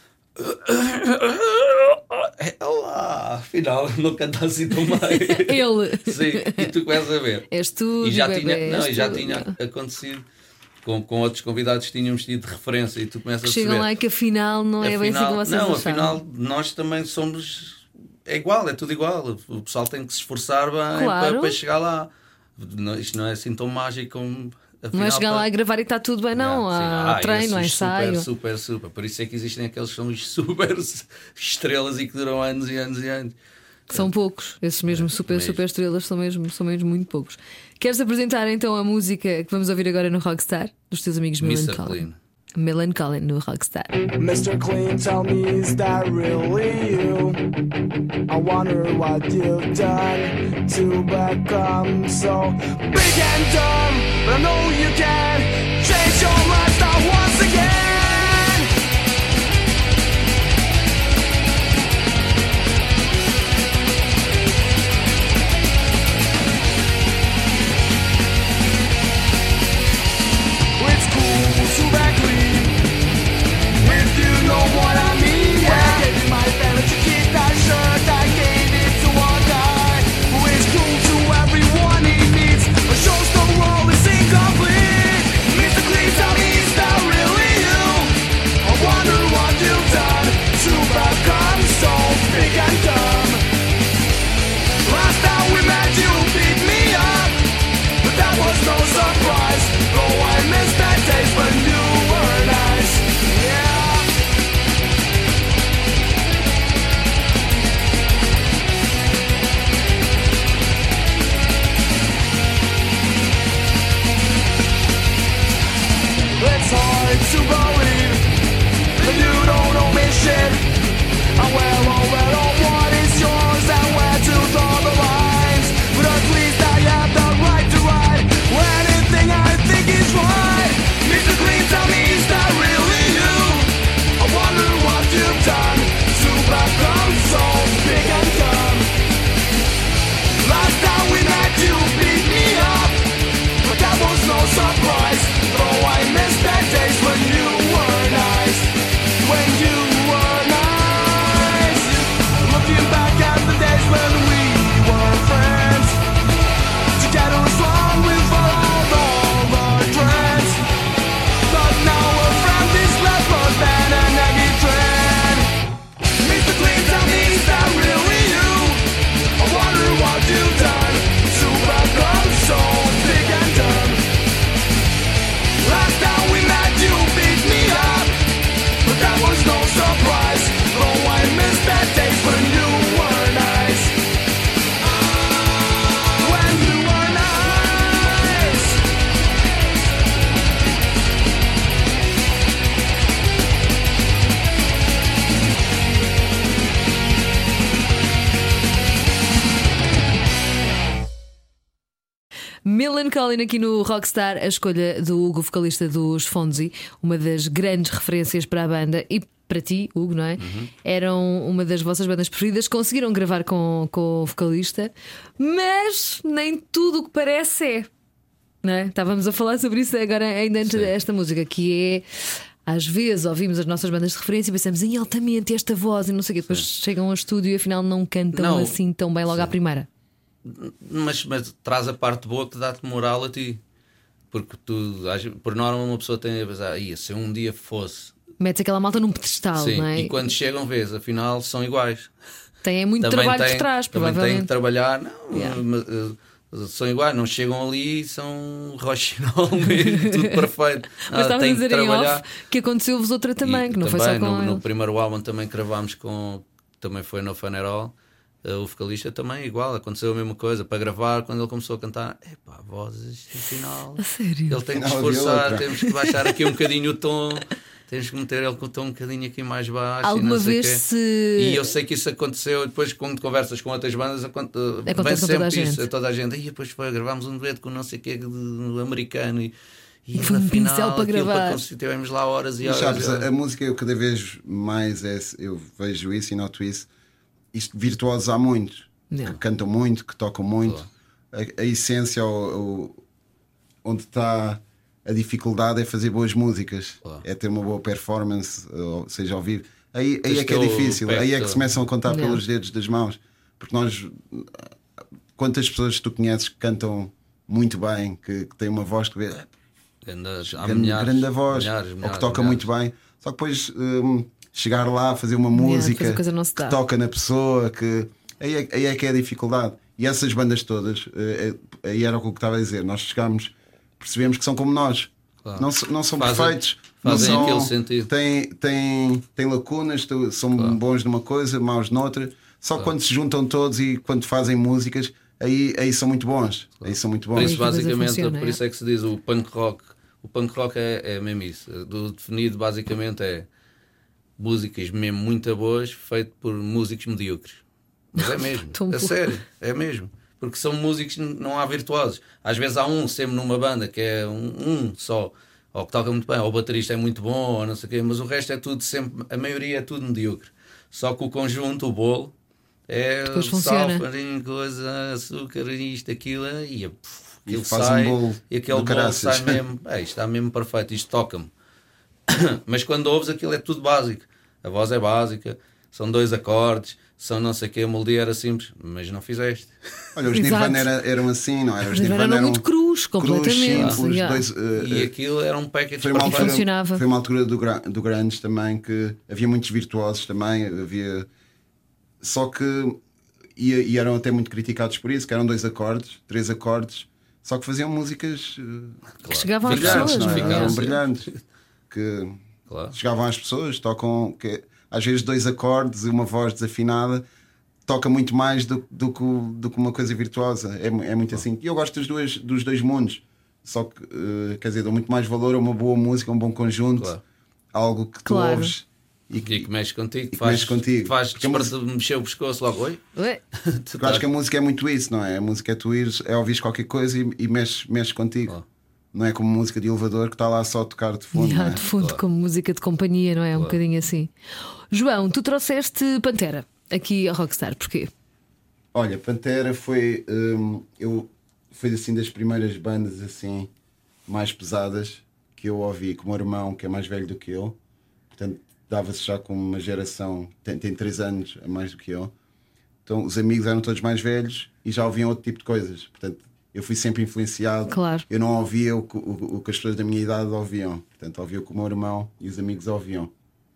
Olá, afinal não canta assim tão bem. Ele. Sim, e tu começas a ver. És tu, E já bebê, tinha, és já tu. tinha acontecido com outros convidados que tínhamos tido de referência e tu começas a Chegam perceber. lá e que afinal não é bem assim que vocês Não, achavam. afinal nós também somos. É igual, é tudo igual. O pessoal tem que se esforçar bem Claro. para chegar lá. Isto não é assim tão mágico como. Não é chegar lá e gravar e está tudo bem, não. Há treino, há ensaio. Super. Por isso é que existem aqueles que são os super estrelas e que duram anos e anos e anos. Que são poucos. Esses mesmo super estrelas são mesmo muito poucos. Queres apresentar então a música que vamos ouvir agora no Rockstar? Dos teus amigos Mr. Melancholy. Clean. Melancholy no Rockstar. Mr. Clean, tell me, is that really you? I wonder what you've done to become so big and dumb. But I know you can change your lifestyle once again. It's cool to back clean. If you know what I mean, yeah. I gave you my family to keep that shirt. I gave it to one guy who is cool to everyone he meets, but shows the role is incomplete. Mr. Clean, tell me, is that really you? I wonder what you've done to become so big and dumb. Last time we met, you beat me up, but that was no surprise. Though I missed that days when you were nice. Yeah. It's hard to believe that you don't owe me shit. I'm well on what is yours and where to draw the lines. But at least I have the right to ride anything I think is right. Mr. Clean, tell me, is that really you? I wonder what you've done to become so big and dumb. Last time we met, you beat me up, but that was no surprise. Though I missed that days when you were nice. When you were nice. Looking back at the days when we were friends, together as long we followed all our trends. But now a friend is left more than a negative trend. Mr. Clean, tell me, is that really you? I wonder what you've done to become so big and dumb. Last time we met, you beat me up, but that was no surprise. Though I missed that days when you were nice. When you were nice. Melancholy aqui no Rockstar, a escolha do Hugo, vocalista dos Fonzi, uma das grandes referências para a banda e para ti, Hugo, não é? Eram uma das vossas bandas preferidas, conseguiram gravar com o vocalista, mas nem tudo o que parece é. Não é? Estávamos a falar sobre isso agora, ainda antes desta música, que é. Às vezes ouvimos as nossas bandas de referência e pensamos em altamente esta voz e não sei o quê. Depois chegam ao estúdio e afinal não cantam Não. assim tão bem logo à primeira. Mas traz a parte boa que dá-te moral a ti. Porque tu, por norma, uma pessoa tem a pensar, se eu um dia fosse. Metes aquela malta num pedestal, Sim, não é? e quando chegam, vês, afinal são iguais. Tem muito trabalho por trás, também provavelmente. têm que trabalhar. Não, são iguais, não chegam ali e são roxinol mesmo, tudo perfeito. Mas estavas a têm dizer que trabalhar. em off que aconteceu-vos outra também, E que não foi também, só com ele. no primeiro álbum também gravámos com. Também foi no Fanerol. O vocalista também, igual, aconteceu a mesma coisa. Para gravar, quando ele começou a cantar, epá, vozes, no final. A sério? Ele tem que Afinal, havia esforçar, outra. temos que baixar aqui um bocadinho o tom. Temos que meter ele com o tom um bocadinho aqui mais baixo. Alguma e não sei vez quê. se. E eu sei que isso aconteceu. Depois, quando conversas com outras bandas, vem Acontece com toda a sempre gente. isso. A toda a gente. E depois gravámos um dueto com não sei o quê americano. E Foi um afinal, pincel para aquilo gravar. tivemos lá horas e E horas. sabes, a música eu cada vez mais eu vejo isso e noto isso. Isto virtuosos há muitos Não. que cantam muito, que tocam muito. A essência, onde está a dificuldade é fazer boas músicas, Claro. é ter uma boa performance, ou seja, ao vivo. Aí Tens é que é que ter o difícil, pé aí é que todo. se começam a contar Não. pelos dedos das mãos. Porque quantas pessoas tu conheces que cantam muito bem, que têm uma voz que vê. Há milhares, Grande voz, milhares, ou que toca muito bem. Só que depois chegar lá, fazer uma música depois a coisa não se que dá. toca na pessoa, aí é que é a dificuldade. E essas bandas todas, aí era o que eu estava a dizer, nós chegámos, percebemos que são como nós. Claro. Não são Fazem- perfeitos, fazem não aquele são, sentido. têm lacunas, são bons numa coisa, maus noutra. Só quando se juntam todos e quando fazem músicas, aí são muito bons. Aí são muito Por bons. isso, Aí que a coisa basicamente, funciona, por isso é que se diz o punk rock. O punk rock é mesmo isso. Do definido, basicamente, é músicas mesmo muito boas, feito por músicos medíocres. Mas é mesmo, Tão a bom. sério, é mesmo. Porque são músicos, não há virtuosos. Às vezes há sempre numa banda que é um só, ou que toca muito bem, ou o baterista é muito bom, ou não sei o quê, mas o resto é tudo sempre, a maioria é tudo medíocre. Só que o conjunto, o bolo, é Depois sal, funciona. farinha, coisa, açúcar, isto, aquilo, e aquilo faz um sai, bolo e aquele do bolo caraças. sai mesmo, isto está mesmo perfeito, isto toca-me. Mas quando ouves aquilo é tudo básico, a voz é básica, são 2 acordes, são não sei o que, a melodia era simples, mas não fizeste. Olha, os Exato. Nirvana eram assim, não era? Os Os Nirvana eram muito crus, completamente, simples, yeah. dois, E aquilo era um package foi uma E perfeito. funcionava. Foi uma altura do grunge também, que havia muitos virtuosos também, só que e eram até muito criticados por isso, que eram 2 acordes, 3 acordes, só que faziam músicas Que chegavam às Brilhantes, pessoas, não é? não é? Eram Sim. brilhantes, que Claro. chegavam às pessoas, tocam que às vezes 2 acordes e uma voz desafinada toca muito mais do que uma coisa virtuosa. É muito assim. E eu gosto dos dois mundos. Só que, quer dizer, dou muito mais valor a uma boa música, a um bom conjunto, Claro. algo que tu Claro. ouves E que mexe contigo, que mexe contigo. faz Porque a música- mexer o pescoço logo. Oi? Ué, Porque eu acho que a música é muito isso, não é? A música é tu ires, é ouvires qualquer coisa e mexe contigo. Claro. Não é como música de elevador que está lá só a tocar de fundo. yeah, não é? de fundo, como música de companhia, não é? Um bocadinho assim. João, tu trouxeste Pantera aqui a Rockstar, porquê? Olha, Pantera foi assim das primeiras bandas assim mais pesadas que eu ouvi com o meu irmão, que é mais velho do que eu. Portanto, dava-se já com uma geração, tem 3 anos a mais do que eu. Então os amigos eram todos mais velhos e já ouviam outro tipo de coisas. Portanto, eu fui sempre influenciado. Claro. Eu não ouvia o que as pessoas da minha idade ouviam. Portanto, ouvia o que o meu irmão e os amigos ouviam.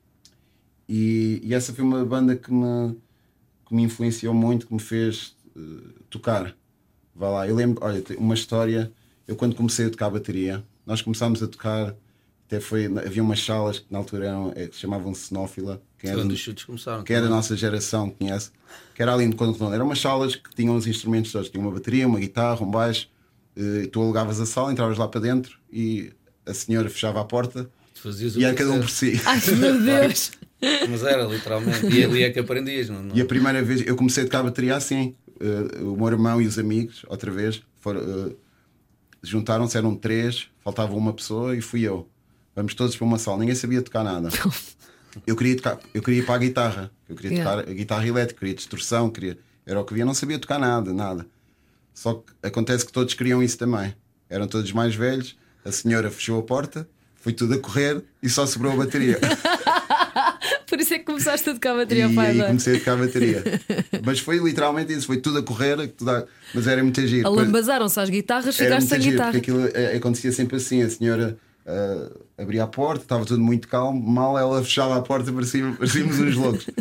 E essa foi uma banda que me influenciou muito, que me fez tocar. Vá lá, eu lembro, olha, uma história. Eu quando comecei a tocar bateria, nós começámos a tocar, havia umas salas que na altura chamavam-se Sinófila, que Foi onde os chutes começaram. é da nossa geração, conhece, que era ali no Conto Redondo. Eram umas salas que tinham os instrumentos todos, tinha uma bateria, uma guitarra, um baixo, tu alugavas a sala, entravas lá para dentro e a senhora fechava a porta Fazias o e era que cada um por quisesse. si. Ai, meu Deus! Mas era literalmente. E ali é que aprendias. Não? E a primeira vez eu comecei a tocar bateria assim. O meu irmão e os amigos, outra vez, juntaram-se, eram 3, faltava uma pessoa e fui eu. Vamos todos para uma sala, ninguém sabia tocar nada. Eu queria ir para a guitarra, eu queria tocar a guitarra elétrica, queria distorção, era o que havia, não sabia tocar nada. Só que acontece que todos queriam isso também. Eram todos mais velhos, a senhora fechou a porta, foi tudo a correr e só sobrou a bateria. Por isso é que começaste a tocar bateria, E pai. aí comecei a tocar bateria. Mas foi literalmente isso, foi tudo a correr, mas era muito giro. Alambazaram-se às guitarras, Era ficaste muito sem giro, guitarra. porque aquilo acontecia sempre assim: a senhora abria a porta, estava tudo muito calmo, mal ela fechava a porta, parecíamos uns loucos.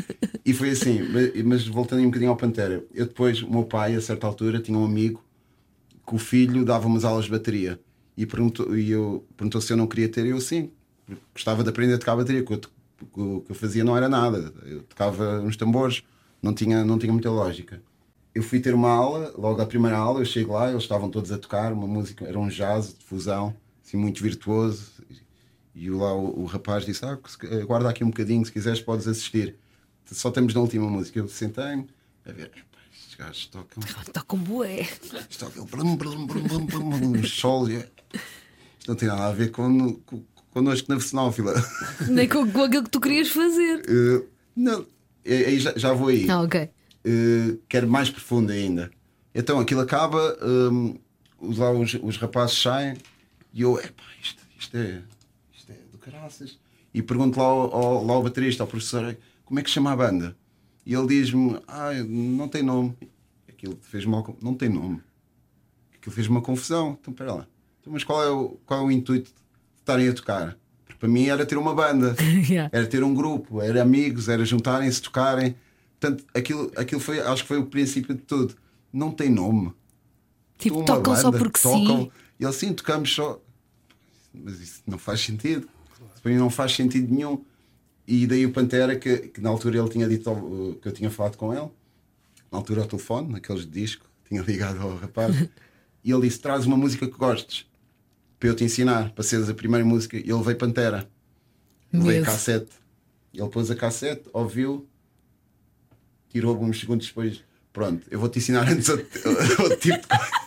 E foi assim, mas voltando um bocadinho ao Pantera, eu depois, o meu pai, a certa altura, tinha um amigo que o filho dava umas aulas de bateria e perguntou se eu não queria ter, e eu sim, gostava de aprender a tocar bateria, que o que eu fazia não era nada, eu tocava uns tambores, não tinha muita lógica. Eu fui ter uma aula, logo à primeira aula, eu chego lá, eles estavam todos a tocar uma música, era um jazz de fusão, assim, muito virtuoso, e lá o rapaz disse, guarda aqui um bocadinho, se quiseres podes assistir. Só estamos na última música. Eu sentei-me a ver, estes gajos tocam. Tocam bué. Tocam uns solos. Isto não tem nada a ver connosco na Versonófila. Nem com aquilo que tu querias fazer. Não, aí já vou aí. Ok. Quero mais profundo ainda. Então aquilo acaba, lá os rapazes saem e eu, isto é do caraças. E pergunto lá ao baterista, ao professor, como é que chama a banda? E ele diz-me, não tem nome. Aquilo fez-me não tem nome. Aquilo fez-me uma confusão. Então, espera lá. Então, mas qual é o intuito de estarem a tocar? Porque para mim era ter uma banda, Yeah. era ter um grupo, era amigos, era juntarem-se, tocarem. Portanto, aquilo foi, acho que foi o princípio de tudo. Não tem nome. Tipo, Uma tocam só banda, porque tocam. sim. E ele, sim, tocamos só. Mas isso não faz sentido. Para mim não faz sentido nenhum. E daí o Pantera, que na altura ele tinha dito que eu tinha falado com ele, na altura ao telefone, naqueles discos, tinha ligado ao rapaz, e ele disse: traz uma música que gostes para eu te ensinar, para seres a primeira música. E ele veio Pantera, ele veio a cassete, ele pôs a cassete, ouviu, tirou alguns segundos depois, pronto, eu vou-te ensinar antes outro tipo de coisa.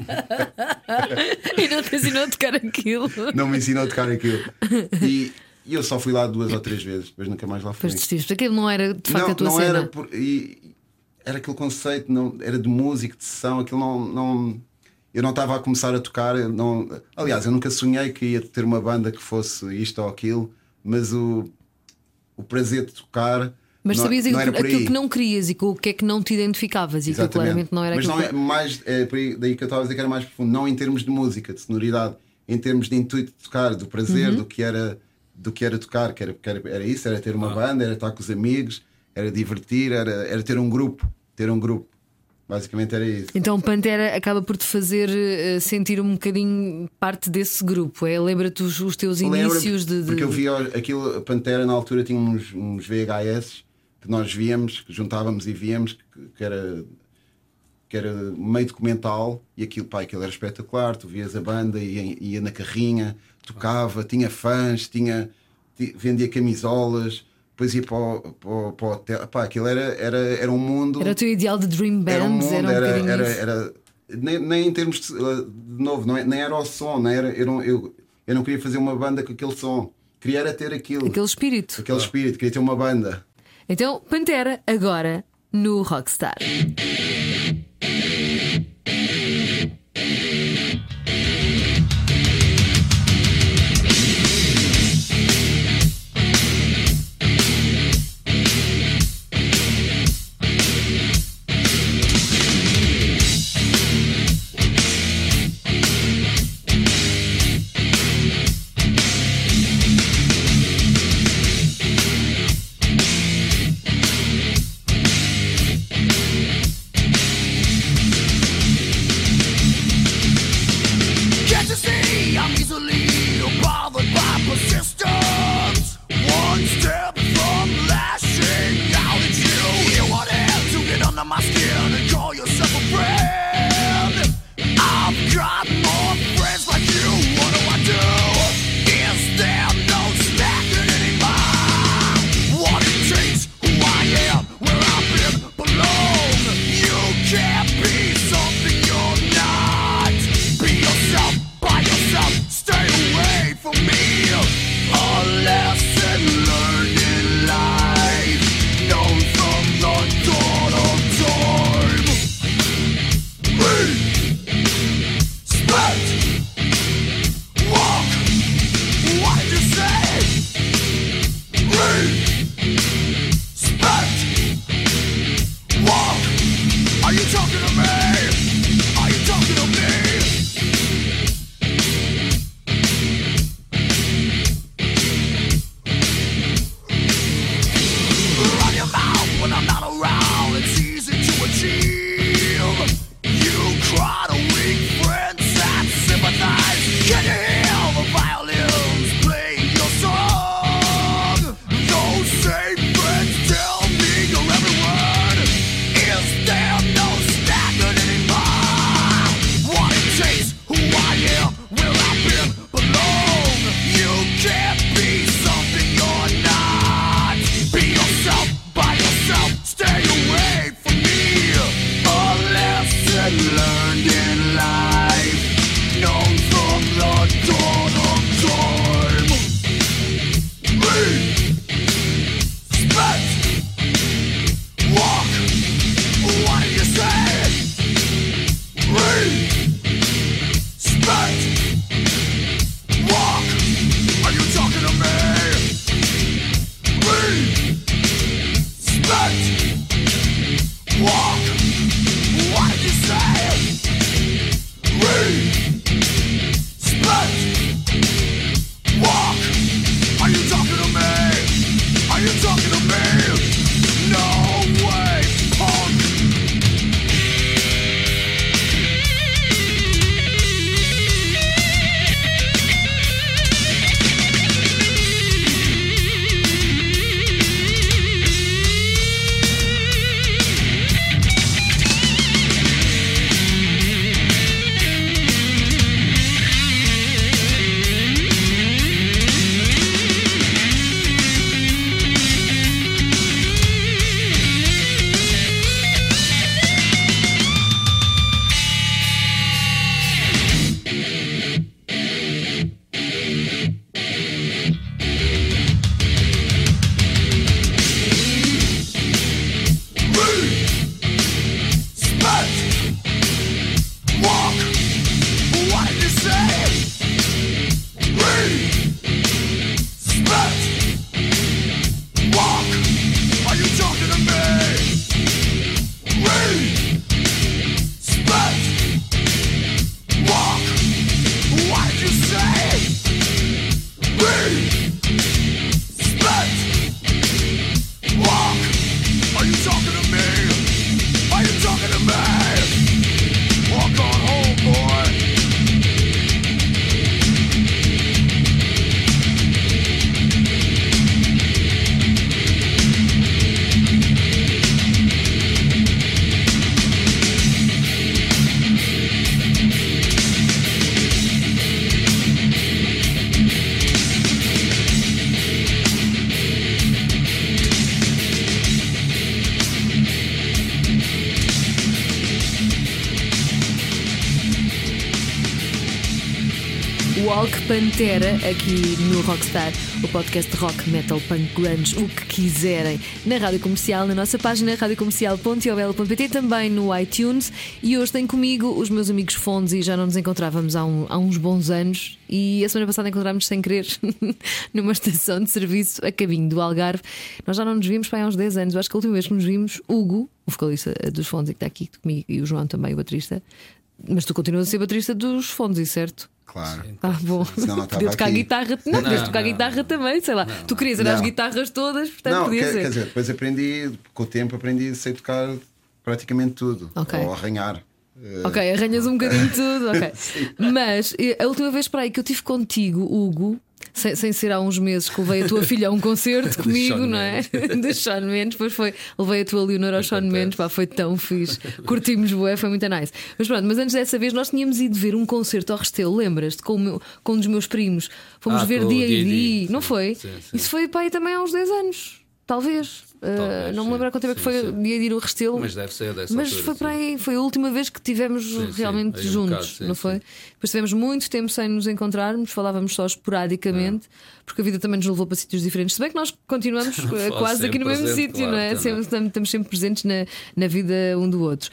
E não te ensinou a tocar aquilo. Não me ensinou a tocar aquilo. E eu só fui lá 2 ou 3 vezes, depois nunca mais lá fui. Depois desististe, aquilo não era de facto a tua não cena. Era era aquele conceito, não, era de música, de sessão, aquilo eu não estava a começar a tocar. Aliás, eu nunca sonhei que ia ter uma banda que fosse isto ou aquilo, mas o prazer de tocar. Mas não, sabias não era por aquilo aí. que não querias e com o que é que não te identificavas. E que claramente não era mas aquilo. Não é mais, por aí, daí que eu estava a dizer que era mais profundo, não em termos de música, de sonoridade, em termos de intuito de tocar, do prazer, do que era tocar, que era isso, era ter uma banda, era estar com os amigos, era divertir, era ter um grupo. Basicamente era isso. Então Pantera acaba por te fazer sentir um bocadinho parte desse grupo. Lembra-te os teus inícios de. Porque eu vi aquilo, Pantera na altura tinha uns VHS que nós víamos, que juntávamos e víamos, que era meio documental, e aquilo era espetacular. Tu vias a banda, ia na carrinha, tocava, tinha fãs, vendia camisolas, depois ia para o hotel. Aquilo era um mundo. Era o teu ideal de Dream Band, era nem em termos de novo, nem era o som, eu não queria fazer uma banda com aquele som, queria era ter aquele espírito, queria ter uma banda. Então Pantera agora no Rockstar. Rock Pantera, aqui no Rockstar, o podcast de rock, metal, punk, grunge, o que quiserem, na Rádio Comercial, na nossa página radiocomercial.iobel.pt, também no iTunes. E hoje tenho comigo os meus amigos Fonzi. Já não nos encontrávamos há uns bons anos, e a semana passada encontramos sem querer numa estação de serviço a caminho do Algarve. Nós já não nos vimos há uns 10 anos. Eu acho que a última vez que nos vimos, Hugo, o vocalista dos Fonzi, que está aqui comigo, e o João também, o baterista. Mas tu continuas a ser baterista dos Fonzi, certo? Claro. Bom. Podia tocar guitarra. Não, podias tocar guitarra também, sei lá. Tu querias as guitarras todas, portanto podia ser. Quer dizer, depois aprendi, com o tempo aprendi a sei tocar praticamente tudo. Okay. Ou arranhar. Ok, arranhas um bocadinho tudo, ok. Mas a última vez para aí que eu estive contigo, Hugo, sem ser há uns meses, que levei a tua filha a um concerto comigo, não é? De Shawn Mendes, depois levei a tua Leonor ao Shawn Mendes, pá, foi tão fixe. Curtimos bué, foi muito nice. Mas pronto, mas antes dessa vez nós tínhamos ido ver um concerto ao Restelo, lembras-te? Com um dos meus primos. Fomos ver D.A.D., não foi? Sim. Isso foi para aí também há uns 10 anos, talvez. Não me lembro há quanto tempo é que foi D.A.D. no Restelo. Mas deve ser dessa Mas altura, foi para aí, foi a última vez que tivemos realmente juntos, não foi? Depois tivemos muito tempo sem nos encontrarmos, falávamos só esporadicamente, porque a vida também nos levou para sítios diferentes. Se bem que nós continuamos quase aqui no mesmo sítio, claro, não é? Estamos sempre presentes na vida um do outro.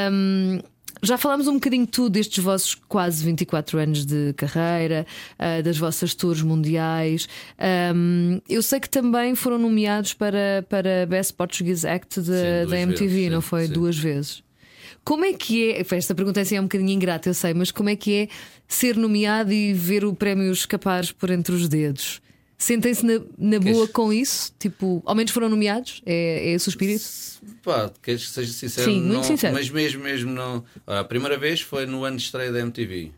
Já falámos um bocadinho tudo destes vossos quase 24 anos de carreira, das vossas tours mundiais. Eu sei que também foram nomeados para Best Portuguese Act da MTV, vezes, não foi? Sim. 2 vezes. Como é que é? Esta pergunta assim é um bocadinho ingrata, eu sei, mas como é que é ser nomeado e ver o prémio escapar por entre os dedos? Sentem-se na boa com isso? Tipo, ao menos foram nomeados? É esse o espírito? Pá, queres que seja sincero? Sim, muito sincero. Mas mesmo não. A primeira vez foi no ano de estreia da MTV.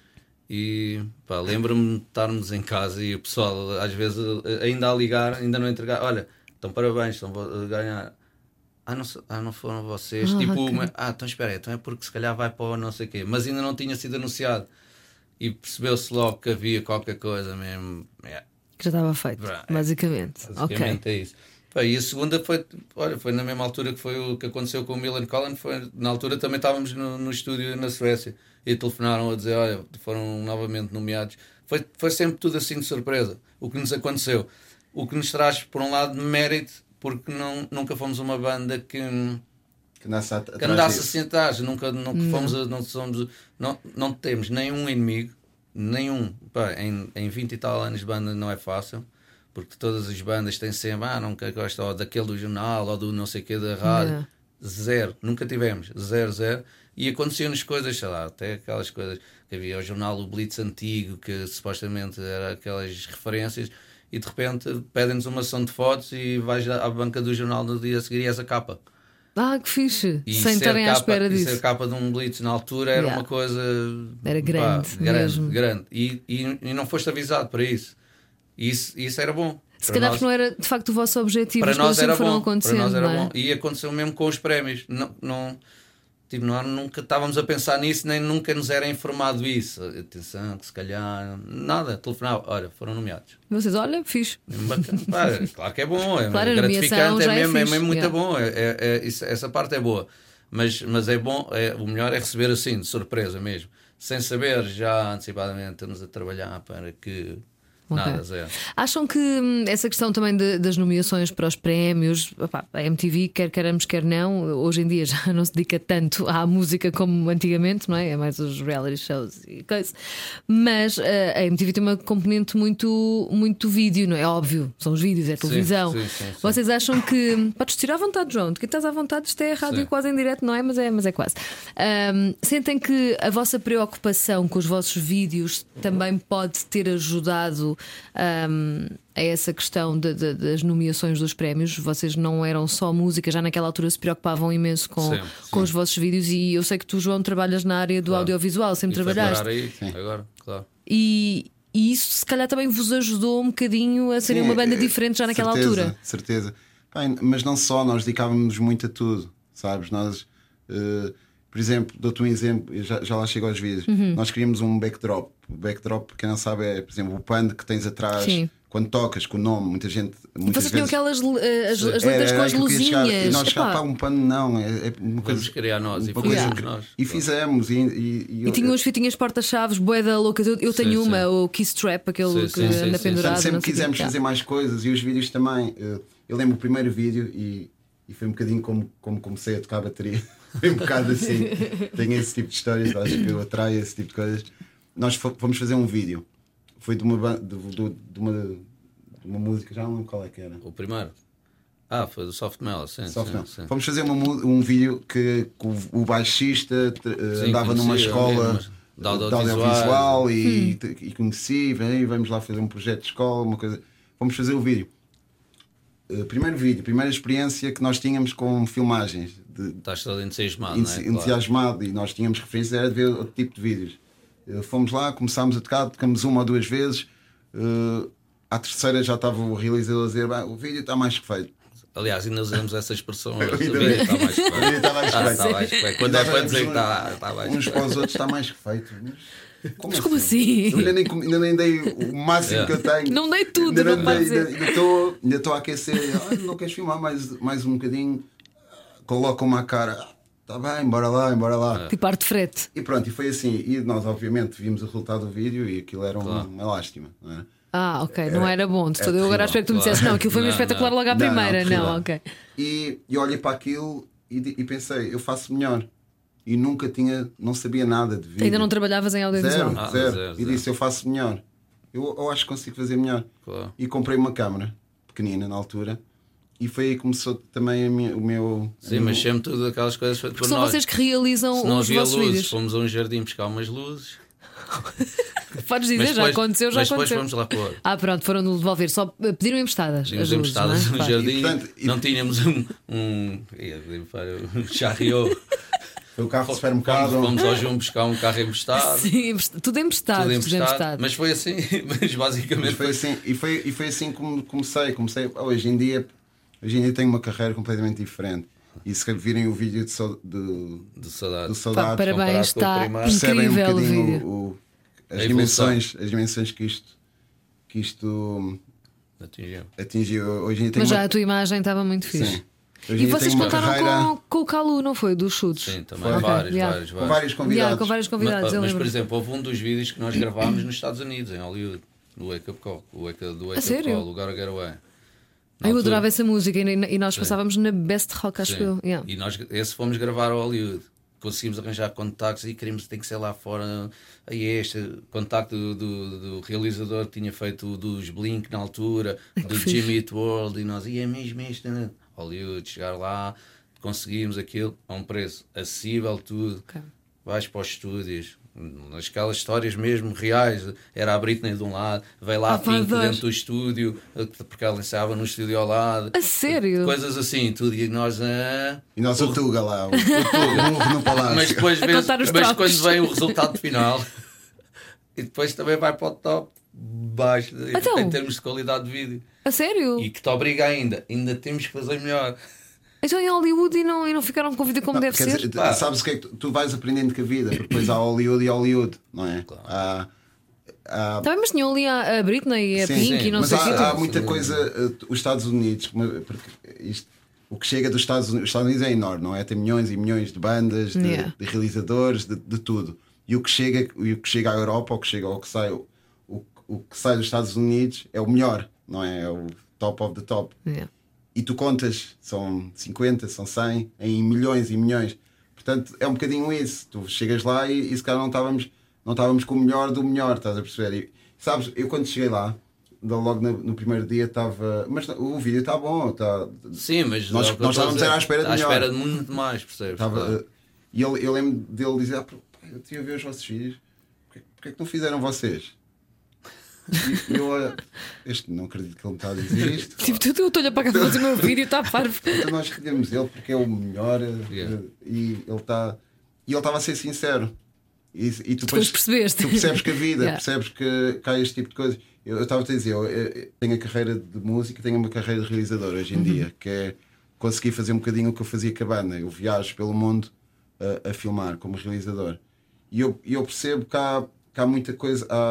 E pá, lembro-me de estarmos em casa e o pessoal, às vezes, ainda a ligar, ainda não entregar. Olha, então parabéns, estão a ganhar. Não foram vocês. Tipo, okay. Então espera aí, então é porque se calhar vai para o não sei o quê. Mas ainda não tinha sido anunciado. E percebeu-se logo que havia qualquer coisa mesmo. Que já estava feito, basicamente. Basicamente é isso. E a segunda foi na mesma altura que foi o que aconteceu com o Millencolin. Na altura também estávamos no estúdio na Suécia e telefonaram a dizer: olha, foram novamente nomeados. Foi sempre tudo assim de surpresa o que nos aconteceu. O que nos traz, por um lado, mérito, porque nunca fomos uma banda que andasse assim atrás. Nunca fomos, não temos nenhum inimigo. Nenhum. Em 20 e tal anos de banda não é fácil, porque todas as bandas têm sempre não gosto ou daquele do jornal ou do não sei o que da rádio. Zero, nunca tivemos, zero. E aconteciam-nos coisas, sei lá, até aquelas coisas que havia o jornal, o Blitz antigo, que supostamente era aquelas referências, e de repente pedem-nos uma sessão de fotos e vais à banca do jornal no dia a seguir e és a capa. Que fixe, sem estarem à espera disso. Ser capa de um Blitz na altura era uma coisa. Era grande. E não foste avisado para isso. Isso era bom. Se calhar porque não era de facto o vosso objetivo. Para nós era bom. Para nós era bom. E aconteceu mesmo com os prémios. Nós nunca estávamos a pensar nisso, nem nunca nos era informado isso. Atenção, que se calhar nada, telefonava, olha, foram nomeados. Vocês, olha, fixe. Claro que é bom, é claro, gratificante, é mesmo muito bom. Essa parte é boa. Mas é bom, o melhor é receber assim, de surpresa mesmo, sem saber já antecipadamente, estamos a trabalhar para que. Nada, zero. Acham que essa questão também das nomeações para os prémios, a MTV, quer queiramos, quer não, hoje em dia já não se dedica tanto à música como antigamente, não é? É mais os reality shows e coisa. Mas a MTV tem uma componente muito, muito vídeo, não é? Óbvio, são os vídeos, é a televisão. Sim. Vocês acham que. Podes tirar à vontade, João, de que estás à vontade, isto é rádio quase em direto, não é? Mas é quase. Sentem que a vossa preocupação com os vossos vídeos também pode ter ajudado a essa questão das nomeações dos prémios? Vocês não eram só música, já naquela altura se preocupavam imenso com os vossos vídeos, e eu sei que tu, João, trabalhas na área do audiovisual, sempre trabalhaste. Agora, claro. E isso se calhar também vos ajudou um bocadinho a serem uma banda diferente já naquela altura. Certeza. Bem, mas não só, nós dedicávamos muito a tudo, sabes? Nós, por exemplo, dou-te um exemplo, já lá chego aos vídeos. Nós queríamos um backdrop. O backdrop, quem não sabe, é, por exemplo, o pano que tens atrás. Sim. quando tocas com o nome, muita gente. Vocês tinham aquelas as letras com as luzinhas. E nós chegar para um pano, não. É uma coisa. Vamos criar nós e Yeah. nós. E fizemos. E tinha umas fitinhas porta-chaves, boeda loucas. Eu tenho Sim, uma, sim. o Kiss Trap, aquele Sim, que sim, anda sim, pendurado. Sempre não sei o quisemos quê. fazer mais coisas e os vídeos também. Eu lembro o primeiro vídeo e foi um bocadinho como comecei a tocar a bateria. Foi um bocado assim. Tenho esse tipo de histórias, acho que eu atraio esse tipo de coisas. Nós fomos fazer um vídeo. Foi de uma música, já não lembro qual é que era. O primeiro? Foi do Soft Mel, sim. Sim. Fomos fazer um vídeo que o baixista andava numa conhecia, escola de audiovisual e conheci, vamos lá fazer um projeto de escola, uma coisa. Fomos fazer o vídeo. Primeiro vídeo, primeira experiência que nós tínhamos com filmagens. Estás todo entusiasmado, não é? Entusiasmado, e nós tínhamos referências, era de ver outro tipo de vídeos. Fomos lá, começámos a tocar, tocamos uma ou duas vezes. À terceira já estava o realizador a dizer: o vídeo está mais que feito. Aliás, ainda usamos essa expressão. O vídeo está mais que feito. O vídeo está mais que feito. Está mais que feito. Quando é para dizer que está mais que uns feito. para os outros está mais que feito. Mas como assim? Eu ainda nem dei o máximo que eu tenho. Não dei tudo, ainda não pode ser. Ainda estou a aquecer. Não queres filmar mais um bocadinho? Coloca uma cara. Está bem, bora lá. Tipo arte frete. E pronto, e foi assim. E nós, obviamente, vimos o resultado do vídeo e aquilo era uma lástima. Não é? Ok, não era bom de todo. Eu agora espero que tu me Claro. dissesse: não, aquilo foi mesmo Não, espetacular logo à primeira. terrível. Não, ok. E olhei para aquilo e pensei: eu faço melhor. E não sabia nada de vídeo. Ainda não trabalhavas em audiovisual? Zero. E disse: eu faço melhor. Eu acho que consigo fazer melhor. Claro. E comprei uma câmara pequenina na altura. E foi aí que começou também o meu. Sim, mas sempre tudo aquelas coisas feitas por São nós. vocês que realizam Se não os havia vossos luzes, vídeos. fomos a um jardim buscar umas luzes. Podes dizer, Mas já depois- aconteceu. Mas depois fomos lá pôr. Pronto, foram devolver. Só pediram emprestadas. Tínhamos as luzes, emprestadas não é? no jardim, E, portanto, não tínhamos um charriot. Foi o carro de supermercado. Fomos ao João buscar um carro emprestado. Sim, tudo emprestado. Tudo Tudo emprestado. Mas foi assim, mas basicamente Mas foi assim, e foi assim como comecei. Hoje em dia tenho uma carreira completamente diferente. E se virem o vídeo de de saudade. Pá, parabéns, comparado com o está primeiro. percebem incrível o bocadinho vídeo. A evolução. as dimensões que isto Atingiu. atingiu. Hoje em dia tenho Mas já uma... a tua imagem estava muito fixe. Sim. Hoje E em dia vocês tenho uma contaram carreira com o Calu, não foi? Dos chutes. Sim, também Foi. vários. com vários convidados. Com vários convidados, eu Mas, por lembro. exemplo, houve um dos vídeos que nós gravámos nos Estados Unidos, em Hollywood, do Wake Up Call, do Wake Up sério? Call, o Gotta Get Away. Na Eu altura. adorava essa música e nós passávamos na Best Rock, acho Sim. eu. Yeah. E nós esse fomos gravar ao Hollywood. Conseguimos arranjar contactos e queríamos tem que ser lá fora. Aí este contacto do realizador que tinha feito o dos Blink na altura, do fixe. Jimmy Eat World, e nós, e é mesmo este, né? Hollywood, chegar lá, conseguimos aquilo a um preço acessível, tudo. Ok. Vais para os estúdios, aquelas histórias mesmo reais. Era a Britney de um lado, veio lá a pá, Pink adoro. dentro do estúdio, porque ela ensaiava no estúdio ao lado. A sério? Coisas assim, tudo. E nós. E nós o Tuga lá, o burro no palácio. Mas depois A contar os mas trocos. quando vem o resultado final, e depois também vai para o top baixo Então? em termos de qualidade de vídeo. A sério? E que te obriga ainda temos que fazer melhor. Então em Hollywood e não ficaram com o vídeo como deve Quer ser? dizer, Pá. sabes o que é que tu vais aprendendo com a vida? Porque depois há Hollywood e Hollywood, não é? Claro. Tá bem, mas tinham ali a Britney e a Sim, Pink sim. e não mas sei o há quê. muita coisa. Os Estados Unidos, porque o que chega dos Estados Unidos, os Estados Unidos é enorme, não é? Tem milhões e milhões de bandas, Yeah. de realizadores, de tudo. E o que chega à Europa, o que sai dos Estados Unidos é o melhor, não é? É o top of the top. Yeah. E tu contas, são 50, são 100, em milhões e milhões. Portanto, é um bocadinho isso. Tu chegas lá e se calhar não estávamos com o melhor do melhor, estás a perceber? E, sabes, eu quando cheguei lá, logo no primeiro dia estava. Mas o vídeo está bom, está. Sim, mas Nós é o que eu estávamos estou a dizer. à espera de À melhor. espera de muito mais, percebes? Claro. E eu lembro dele dizer: eu tinha a ver os vossos vídeos, porque é que não fizeram vocês? E eu olho, não acredito que ele me está a dizer isto. Tipo, eu estou-lhe a pagar para fazer o meu vídeo, está parvo. Então nós escolhemos ele porque é o melhor. Yeah. E ele estava a ser sincero. E tu Depois percebeste. Tu percebes que a vida, Yeah. percebes que há este tipo de coisas. Eu estava a te dizer, eu tenho a carreira de música, tenho uma carreira de realizador hoje em dia, que é conseguir fazer um bocadinho o que eu fazia com a banda. Eu viajo pelo mundo a filmar como realizador. E eu percebo que há muita coisa.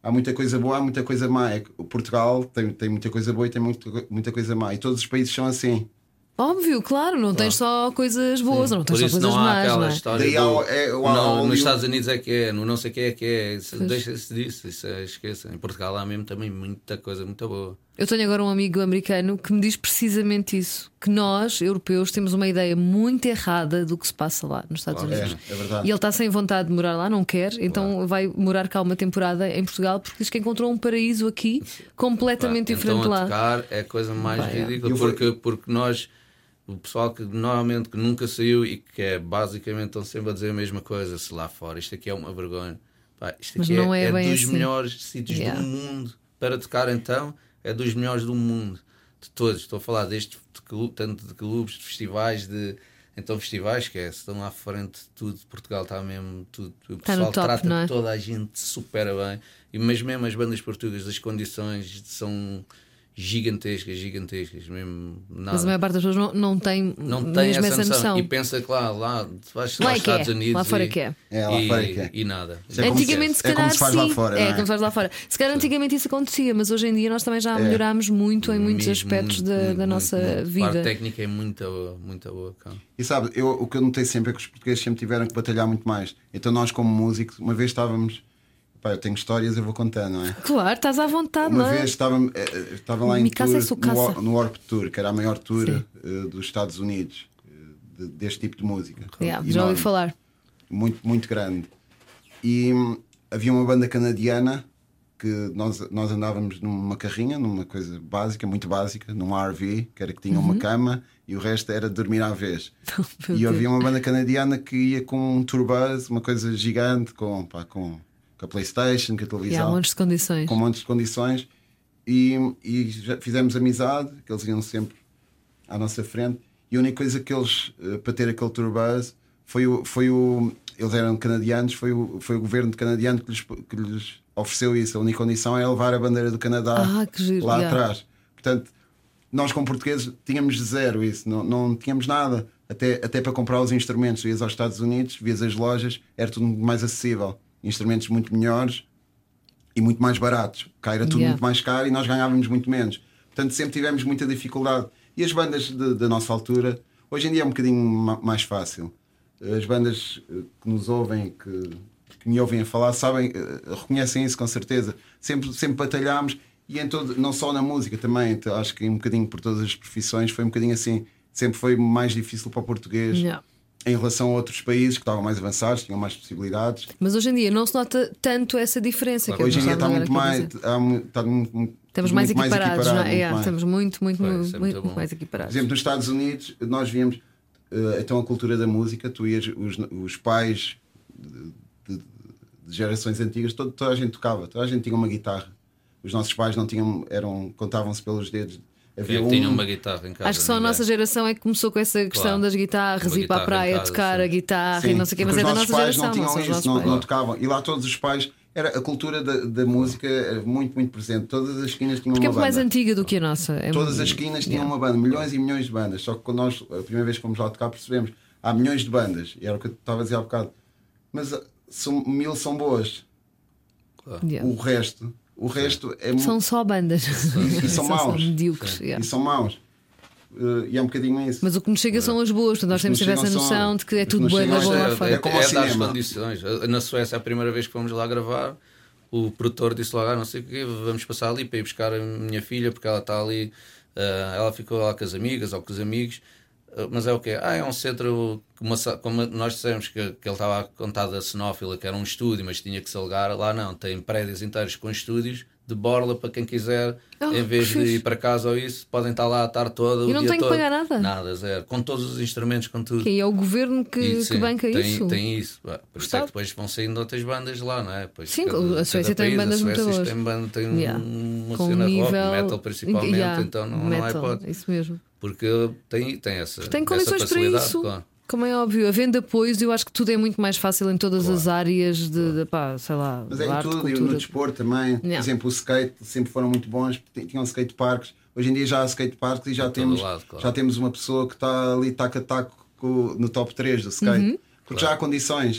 há muita coisa boa, há muita coisa má. Portugal tem muita coisa boa e tem muita coisa má. E todos os países são assim. Óbvio, claro, não tens só coisas boas, não tens Por só isso coisas não há más. aquela Não é? história Daí nos Estados Unidos é que é, no não sei o que é que é. Deixa-se disso, esqueça. Em Portugal há mesmo também muita coisa muito boa. Eu tenho agora um amigo americano que me diz precisamente isso: que nós, europeus, temos uma ideia muito errada do que se passa lá nos Estados Unidos. É verdade. E ele está sem vontade de morar lá, não quer, então vai morar cá uma temporada em Portugal porque diz que encontrou um paraíso aqui completamente diferente então, lá. a tocar é a coisa mais ridícula, porque nós, o pessoal que normalmente que nunca saiu e que basicamente estão sempre a dizer a mesma coisa, se lá fora, isto aqui é uma vergonha. Pá, isto Mas aqui não é bem dos assim. melhores sítios do mundo para tocar, então é dos melhores do mundo, de todos. Estou a falar tanto de clubes, de festivais, então festivais, que estão lá à frente de tudo. Portugal está mesmo tudo. O Está no pessoal top, trata não é? toda a gente super bem. Mas mesmo as bandas portuguesas, as condições são gigantescas mesmo. Nada. Mas a maior parte das pessoas não tem mesmo essa noção. E pensa que lá vais Lá aos é que é, Estados Unidos lá fora que é. Lá fora que é. E nada. É como Antigamente, se é como calhar, se faz sim. lá fora, não é? Como se faz lá fora. Se calhar antigamente isso acontecia, mas hoje em dia nós também já melhorámos muito em muitos Mesmo, aspectos muito, da nossa vida. A parte técnica é muito boa. Cá. E sabe, o que eu notei sempre é que os portugueses sempre tiveram que batalhar muito mais. Então nós, como músicos, uma vez estávamos. Pá, eu tenho histórias, eu vou contando, não é? Claro, estás à vontade, Uma não é? vez estava lá em Mi casa é tour, sua casa. no Warped Tour, que era a maior tour dos Estados Unidos deste tipo de música. Yeah, já Enorme. ouvi falar. Muito, muito grande. E havia uma banda canadiana que nós andávamos numa carrinha, numa coisa básica, muito básica, num RV, que era que tinha uma cama e o resto era dormir à vez. E havia uma banda canadiana que ia com um turbus, uma coisa gigante, com a PlayStation, com a televisão, E há montes de condições. com montes de condições. E já fizemos amizade, que eles iam sempre à nossa frente. E a única coisa que eles, para ter aquele turbus, eles eram canadianos, foi o governo canadiano que lhes ofereceu isso. A única condição é levar a bandeira do Canadá Que giro, lá atrás. Portanto, nós como portugueses tínhamos zero isso, não tínhamos nada. Até para comprar os instrumentos, ias aos Estados Unidos, vias as lojas, era tudo muito mais acessível. Instrumentos muito melhores e muito mais baratos. Cá era tudo muito mais caro e nós ganhávamos muito menos. Portanto, sempre tivemos muita dificuldade. E as bandas da nossa altura, hoje em dia é um bocadinho mais fácil. As bandas que nos ouvem, que me ouvem a falar, sabem, reconhecem isso com certeza. Sempre batalhámos, e não só na música também, acho que um bocadinho por todas as profissões foi um bocadinho assim. Sempre foi mais difícil para o português. Em relação a outros países que estavam mais avançados, tinham mais possibilidades. Mas hoje em dia não se nota tanto essa diferença. Hoje em dia está muito mais. Estamos mais equiparados, não é? Mais. Estamos muito mais equiparados. Por exemplo, nos Estados Unidos, nós víamos então a cultura da música. Tu ias, os pais de gerações antigas, toda a gente tocava, toda a gente tinha uma guitarra. Os nossos pais não tinham, contavam-se pelos dedos. Havia tinha uma guitarra em casa. Acho que só a nossa geração é que começou com essa questão das guitarras, ir para a praia tocar a guitarra e não sei o quê, mas é da nossa geração. Não tinham isso, não tocavam. E lá todos os pais, a cultura da música era muito, muito presente. Todas as esquinas tinham uma banda. Porque é mais antiga do que a nossa. Todas as esquinas tinham uma banda, milhões e milhões de bandas. Só que quando nós, a primeira vez que fomos lá tocar, percebemos há milhões de bandas. E era o que eu estava a dizer há bocado. Mas 1000 são boas. O resto é são só bandas. E são maus. Medíocres. E são maus. E é um bocadinho isso. Mas o que nos chega são as boas. Portanto, nós temos que ter essa noção de que é tudo boa lá fora. É como ao das cinema. Condições. Na Suécia, a primeira vez que fomos lá gravar, o produtor disse lá, não sei o quê, vamos passar ali para ir buscar a minha filha, porque ela está ali, ela ficou lá com as amigas ou com os amigos. Mas é o quê? É um centro, como nós dissemos que ele estava a contar da Cenófila, que era um estúdio, mas tinha que se alugar. Lá não, tem prédios inteiros com estúdios de borla para quem quiser, em vez de ir para casa ou isso, podem estar lá a tarde toda. E não tem que pagar nada? Nada, zero. Com todos os instrumentos, com tudo. E é o governo que banca isso? Tem isso. Por isso é que depois vão saindo outras bandas lá, não é? Pois sim, a Suécia tem bandas muito boas. Tem uma cena rock, metal principalmente, então não há hipótese. Isso mesmo. Porque tem essa. Tem condições para isso. Claro. Como é óbvio, havendo apoios, eu acho que tudo é muito mais fácil em todas as áreas de sei lá. Mas é arte, em tudo, cultura. e no desporto também. Por exemplo, o skate sempre foram muito bons, tinham skate parks. Hoje em dia já há skate parks e já temos uma pessoa que está ali taco a taco no top 3 do skate. Porque já há condições.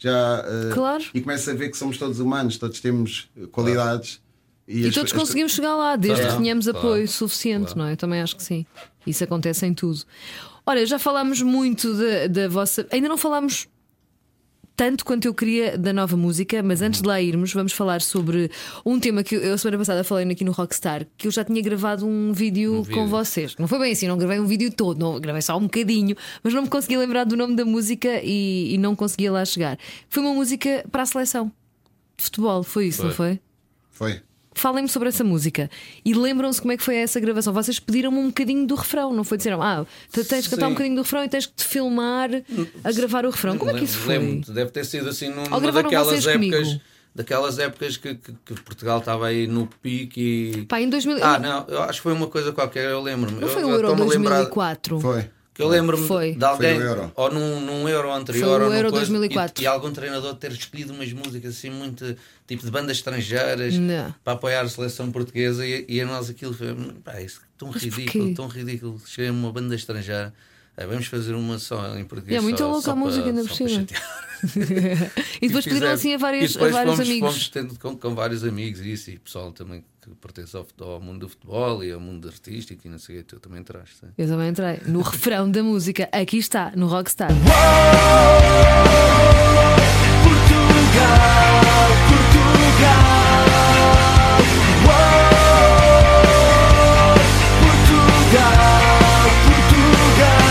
Claro. E começa a ver que somos todos humanos, todos temos qualidades. E todos conseguimos chegar lá, desde que tenhamos apoio suficiente, não é? Eu também acho que sim. Isso acontece em tudo. Olha, já falámos muito da vossa. Ainda não falámos tanto quanto eu queria da nova música, mas antes de lá irmos, vamos falar sobre um tema que eu, a semana passada, falei aqui no Rockstar, que eu já tinha gravado um vídeo com vocês. Não foi bem assim, não gravei um vídeo todo, não, gravei só um bocadinho, mas não me conseguia lembrar do nome da música e não conseguia lá chegar. Foi uma música para a seleção de futebol, foi isso, não foi? Foi. Falem-me sobre essa música e lembram-se como é que foi essa gravação? Vocês pediram-me um bocadinho do refrão, não foi? Disseram, tens que cantar um bocadinho do refrão e tens que te filmar a gravar o refrão. Como é que isso foi? Deve ter sido assim numa daquelas épocas. Daquelas épocas que Portugal estava aí no pique e... Pá, em 2000... não, eu acho que foi uma coisa qualquer, eu lembro-me. Não foi o Euro 2004? Foi. Que eu lembro-me de alguém, ou num Euro anterior, foi o Euro coisa, 2004. e algum treinador ter escolhido umas músicas assim, muito tipo de bandas estrangeiras para apoiar a seleção portuguesa, e a nós aquilo foi isso é tão ridículo. Cheguei a uma banda estrangeira, vamos fazer uma só em português. É muito louca a música, ainda por cima. E depois pediram assim a vários amigos. Fomos tendo com vários amigos e pessoal também que pertence ao mundo do futebol e ao mundo artístico e não sei o que, tu também entraste. Eu também entrei no refrão da música. Aqui está, no Rockstar. Portugal, Portugal, Portugal, Portugal.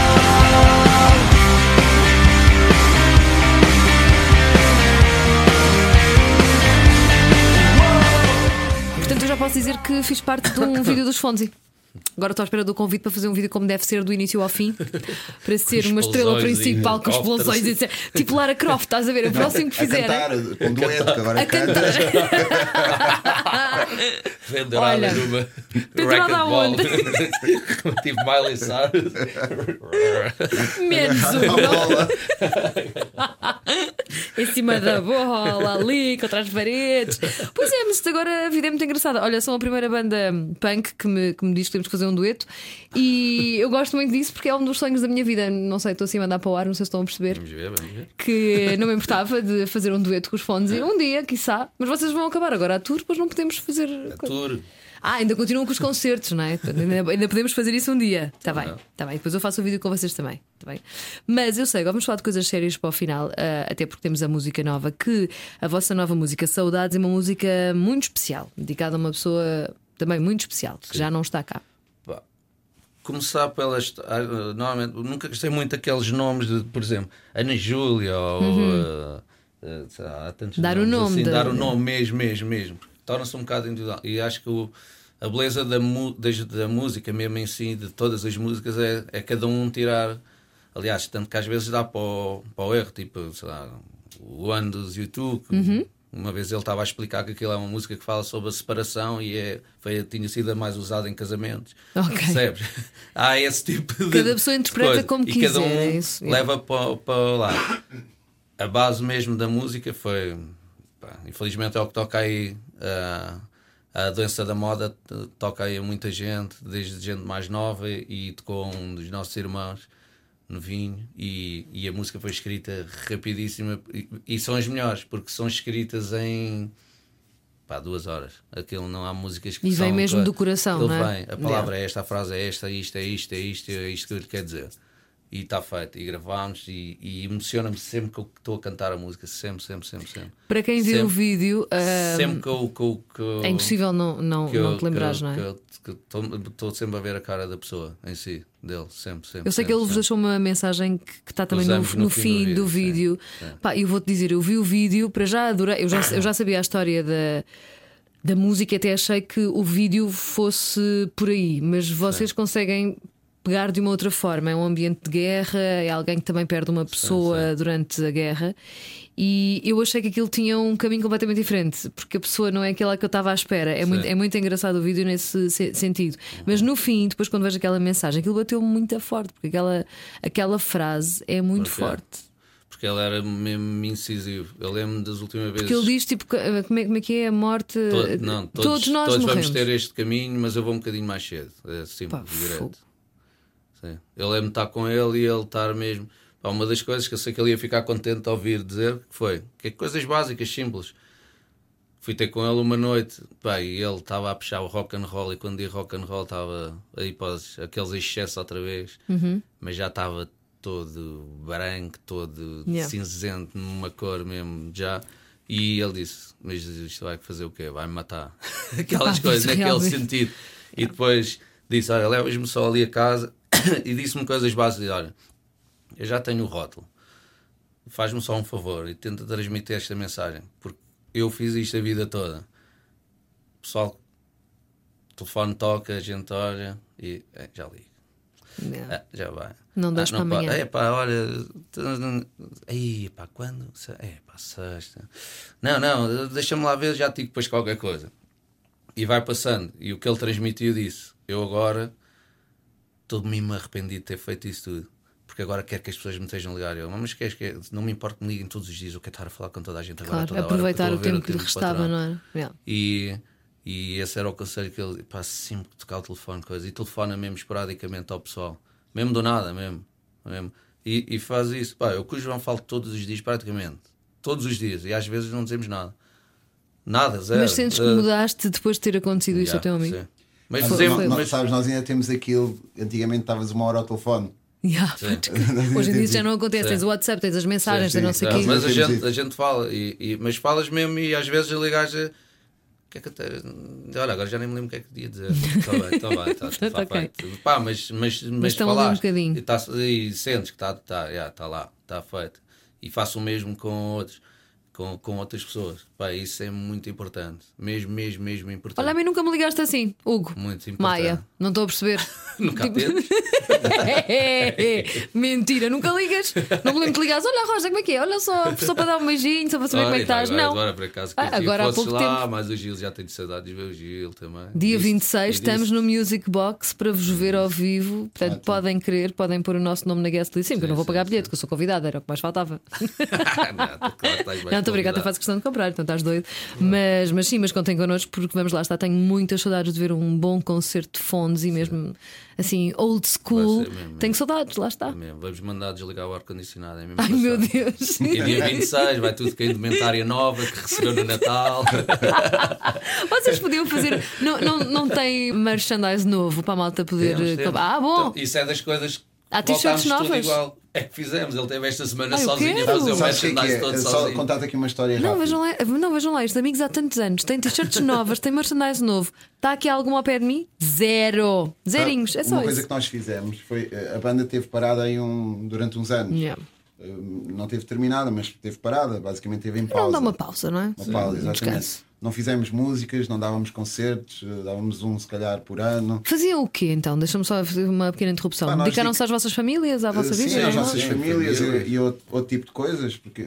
Portanto, eu já posso dizer que fiz parte de um vídeo dos Fonzi. Agora estou à espera do convite para fazer um vídeo como deve ser, do início ao fim, para ser uma estrela principal com explosões e tipo Lara Croft, estás a ver? O próximo que fizer. A cantar, com dueto, que agora canta. Pendurada numa racquetball. Tipo Miley Cyrus. Menos uma. Em cima da bola, ali, contra as paredes. Pois é, mas agora a vida é muito engraçada. Olha, são a primeira banda punk que me diz que temos que fazer um dueto. E eu gosto muito disso porque é um dos sonhos da minha vida. Não sei, estou assim a mandar para o ar, não sei se estão a perceber. Vamos ver. Que não me importava de fazer um dueto com os Fonzi. Um dia, quiçá. Mas vocês vão acabar agora a tour, depois não podemos fazer. A tour. Ainda continuam com os concertos, não é? Ainda podemos fazer isso um dia. Está bem. Depois eu faço o vídeo com vocês também. Tá bem? Mas eu sei, agora vamos falar de coisas sérias para o final, até porque temos a música nova, que a vossa nova música Saudades é uma música muito especial, dedicada a uma pessoa também muito especial, que já não está cá. Começar pelas. Normalmente, nunca gostei muito daqueles nomes de, por exemplo, Ana Júlia ou. Há tantos dar nomes, o nome. assim, dar o nome mesmo. Torna-se um bocado individual. E acho que a beleza da música, mesmo em si, de todas as músicas, é cada um tirar. Aliás, tanto que às vezes dá para o erro, tipo, sei lá, o One dos YouTube. Uma vez ele estava a explicar que aquilo é uma música que fala sobre a separação e tinha sido a mais usada em casamentos. Percebes? Há esse tipo de. Cada pessoa interpreta coisa. como e quiser. Cada um é isso. leva para lá. A base mesmo da música foi. Infelizmente é o que toca aí. A doença da moda toca aí a muita gente, desde gente mais nova, e tocou um dos nossos irmãos novinho, e a música foi escrita rapidíssima, e são as melhores porque são escritas em 2 horas. Aquilo não há músicas que e vem mesmo do coração, não é? A palavra é esta, a frase é esta, isto é isto que eu lhe quero dizer. E está feito, e gravámos, e emociona-me sempre que eu estou a cantar a música, sempre. Para quem viu o vídeo, sempre que eu é impossível não te lembrares, não é? Estou sempre a ver a cara da pessoa em si, dele, sempre. Eu sei que ele vos deixou uma mensagem que está também no fim do vídeo. Eu vou-te dizer, eu vi o vídeo, para já adorei, eu já sabia a história da música, até achei que o vídeo fosse por aí, mas vocês conseguem pegar de uma outra forma. É um ambiente de guerra, é alguém que também perde uma pessoa durante a guerra, e eu achei que aquilo tinha um caminho completamente diferente, porque a pessoa não é aquela que eu estava à espera. É muito engraçado o vídeo nesse sentido. Mas no fim, depois quando vejo aquela mensagem, aquilo bateu-me muito forte, porque aquela frase é muito forte. Porque ele era mesmo incisivo. Eu lembro das últimas vezes. Porque ele diz tipo, como é que é a morte? Todos nós morremos. Vamos ter este caminho, mas eu vou um bocadinho mais cedo. É simples, direto. Sim. Eu lembro de estar com ele e ele estar mesmo. Pá, uma das coisas que eu sei que ele ia ficar contente de ouvir dizer que foi que é coisas básicas, simples. Fui ter com ele uma noite, pá, e ele estava a puxar o rock and roll, e quando digo rock and roll estava aí para aqueles excessos outra vez, mas já estava todo branco, todo cinzento, numa cor mesmo já. E ele disse: mas isto vai fazer o quê? Vai-me matar. Aquelas coisas, naquele sentido. E depois disse: olha, levas-me só ali a casa, e disse-me coisas básicas. Olha, eu já tenho o rótulo, faz-me só um favor e tenta transmitir esta mensagem, porque eu fiz isto a vida toda. O pessoal, o telefone toca, a gente olha e já ligo. Já vai. Não deixes para amanhã. É pá, olha. Aí, pá, quando? É pá, sexta. Não, deixa-me lá ver, já te digo depois qualquer coisa. E vai passando. E o que ele transmitiu disse: eu agora estou-me arrependido de ter feito isso tudo. Porque agora quero que as pessoas me estejam a ligar. Eu, mas não me importa que me liguem todos os dias. Eu quero estar a falar com toda a gente agora. Claro, aproveitar o tempo que lhe restava, não é? E esse era o conselho que ele passa sempre a tocar o telefone, coisa. E telefona mesmo esporadicamente ao pessoal, mesmo do nada, mesmo. E faz isso. Pá, eu com o João falo todos os dias, praticamente. Todos os dias. E às vezes não dizemos nada. Nada, zero. Mas sentes que mudaste depois de ter acontecido isso ao teu amigo? Sim. Mas sabes, nós ainda temos aquilo. Antigamente estavas 1 hora ao telefone. Hoje em dia já não acontece. Tens o WhatsApp, tens as mensagens, tens não sei o quê. Mas a gente fala, mas falas mesmo, e às vezes ligas. Que é que olha, agora já nem me lembro o que é que podia dizer. Está bem, feito. Pá, mas falaste e sentes que está lá, está feito. E faço o mesmo com outros. Com outras pessoas. Pá, isso é muito importante. Mesmo importante. Olha, a mim nunca me ligaste assim, Hugo. Muito importante. Maia, não estou a perceber. Nunca atendes? Mentira, nunca ligas. Não me lembro de ligares. Olha, Rosa, como é que é? Olha só para dar um beijinho, só para saber como é que estás. Agora, não. Agora, por acaso, agora há pouco lá, tempo. mas o Gil já tem de saudades de ver o Gil também. Dia 26, estamos no Music Box para vos ver ao vivo. Portanto, podem querer, podem pôr o nosso nome na guest list. Sim, porque eu não vou pagar bilhete, porque eu sou convidada, era o que mais faltava. Não, estou obrigada, até faço questão de comprar, então estás doido. Mas contem connosco, porque vamos lá estar. Tenho muitas saudades de ver um bom concerto de fones e mesmo assim, old school. Tenho saudades, lá está. Vamos mandar desligar o ar-condicionado. Ai meu Deus. E dia 26 vai tudo com a indumentária nova que recebeu no Natal. Vocês podiam fazer. Não tem merchandise novo para a malta poder. Temos. Bom. Então, isso é das coisas. Há t-shirts novas. Igual. É que fizemos, ele teve esta semana eu sozinho a quero. fazer o merchandise todo Só sozinho. contar-te aqui uma história Não, rápida. vejam lá, estes amigos há tantos anos têm t-shirts novas, têm merchandise novo. Está aqui alguma ao pé de mim? Zero. Zerinhos, é só uma coisa isso. que nós fizemos foi. A banda teve parada aí durante uns anos. Yeah. Não teve terminada, mas teve parada. Basicamente teve em pausa. Não dá uma pausa, não é? Uma pausa, exatamente. Descanso. Não fizemos músicas, não dávamos concertos, dávamos um se calhar por ano. Faziam o quê então? Deixa-me só fazer uma pequena interrupção. Pá, Dedicaram-se às vossas famílias, à vossa vida? Sim, às não? nossas famílias famílias. e outro tipo de coisas, porque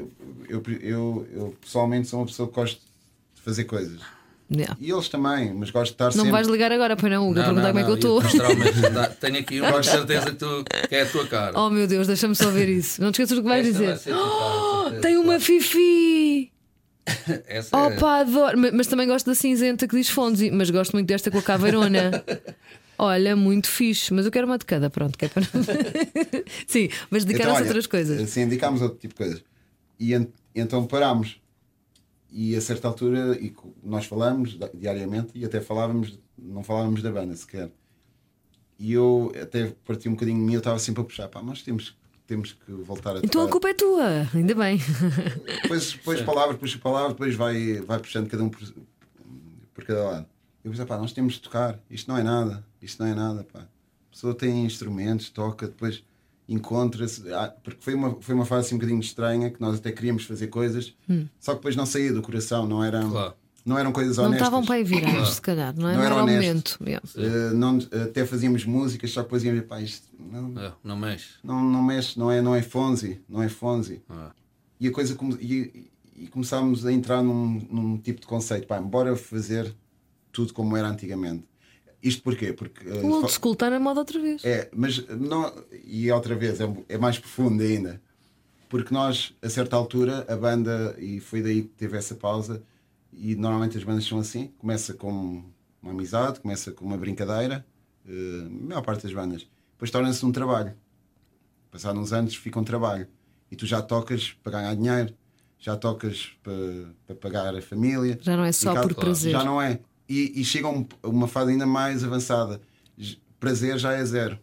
eu pessoalmente sou uma pessoa que gosto de fazer coisas. Yeah. E eles também, mas gosto de estar Não sempre. vais ligar agora, pois não, Hugo, a perguntar como é que eu estou. Tenho aqui uma certeza que é a tua cara. Oh meu Deus, deixa-me só ver isso. Não te esqueças do que vais Esta dizer. vai ser tua cara, Tem uma Fifi! Essa Oh pá, adoro. Mas também gosto da cinzenta que diz Fonzi, mas gosto muito desta com a caveirona. Olha, muito fixe, mas eu quero uma de cada, pronto. Que é para... Sim, mas dedicaram-se a outras coisas. Sim, dedicámos a outro tipo de coisas. E então parámos. E a certa altura nós falamos diariamente e até não falávamos da banda sequer. E eu até parti um bocadinho de mim, eu estava sempre a puxar, pá, nós temos que voltar a tocar. Então a culpa é tua, ainda bem. Depois palavra, puxa palavra, depois vai puxando cada um por cada lado. Eu pensei, pá, nós temos de tocar, isto não é nada, pá. A pessoa tem instrumentos, toca, depois encontra-se, porque foi uma fase assim um bocadinho estranha, que nós até queríamos fazer coisas, só que depois não saía do coração, não eram coisas honestas. Não estavam para aí virar, se calhar, não é? Não era o honesto. momento. Até fazíamos músicas, só que depois íamos, pá, isto não mexe. Não mexe, não é Fonzi. E a coisa e começámos a entrar num tipo de conceito, pá, bora fazer tudo como era antigamente. Isto porquê? Porque O old school está na moda outra vez. mas não, e outra vez é mais profundo ainda, porque nós a certa altura a banda, e foi daí que teve essa pausa, e normalmente as bandas são assim, começa com uma amizade, começa com uma brincadeira, a maior parte das bandas, depois torna-se um trabalho. Passado uns anos fica um trabalho. E tu já tocas para ganhar dinheiro, já tocas para pagar a família. Já não é só por prazer. Já não é. E chega a uma fase ainda mais avançada. Prazer já é zero.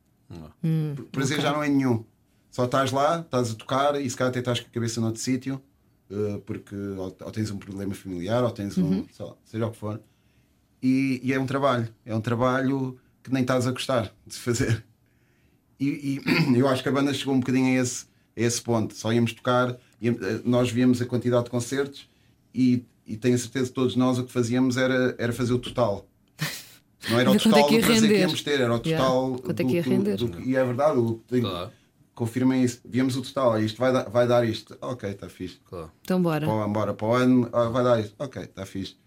Prazer já não é nenhum. Só estás lá, estás a tocar e se calhar até estás com a cabeça noutro sítio, porque ou tens um problema familiar, ou tens sei lá, seja o que for. E é um trabalho. É um trabalho que nem estás a gostar de fazer. E eu acho que a banda chegou um bocadinho a esse ponto. Só íamos tocar, nós víamos a quantidade de concertos e tenho a certeza que todos nós o que fazíamos era fazer o total. Não era o total do prazer que íamos ter, era o total e é verdade, Claro. confirmem isso. Víamos o total, isto vai dar isto. Ok, está fixe. Claro. Então bora. Bora para o ano, vai dar isto. Ok, está fixe.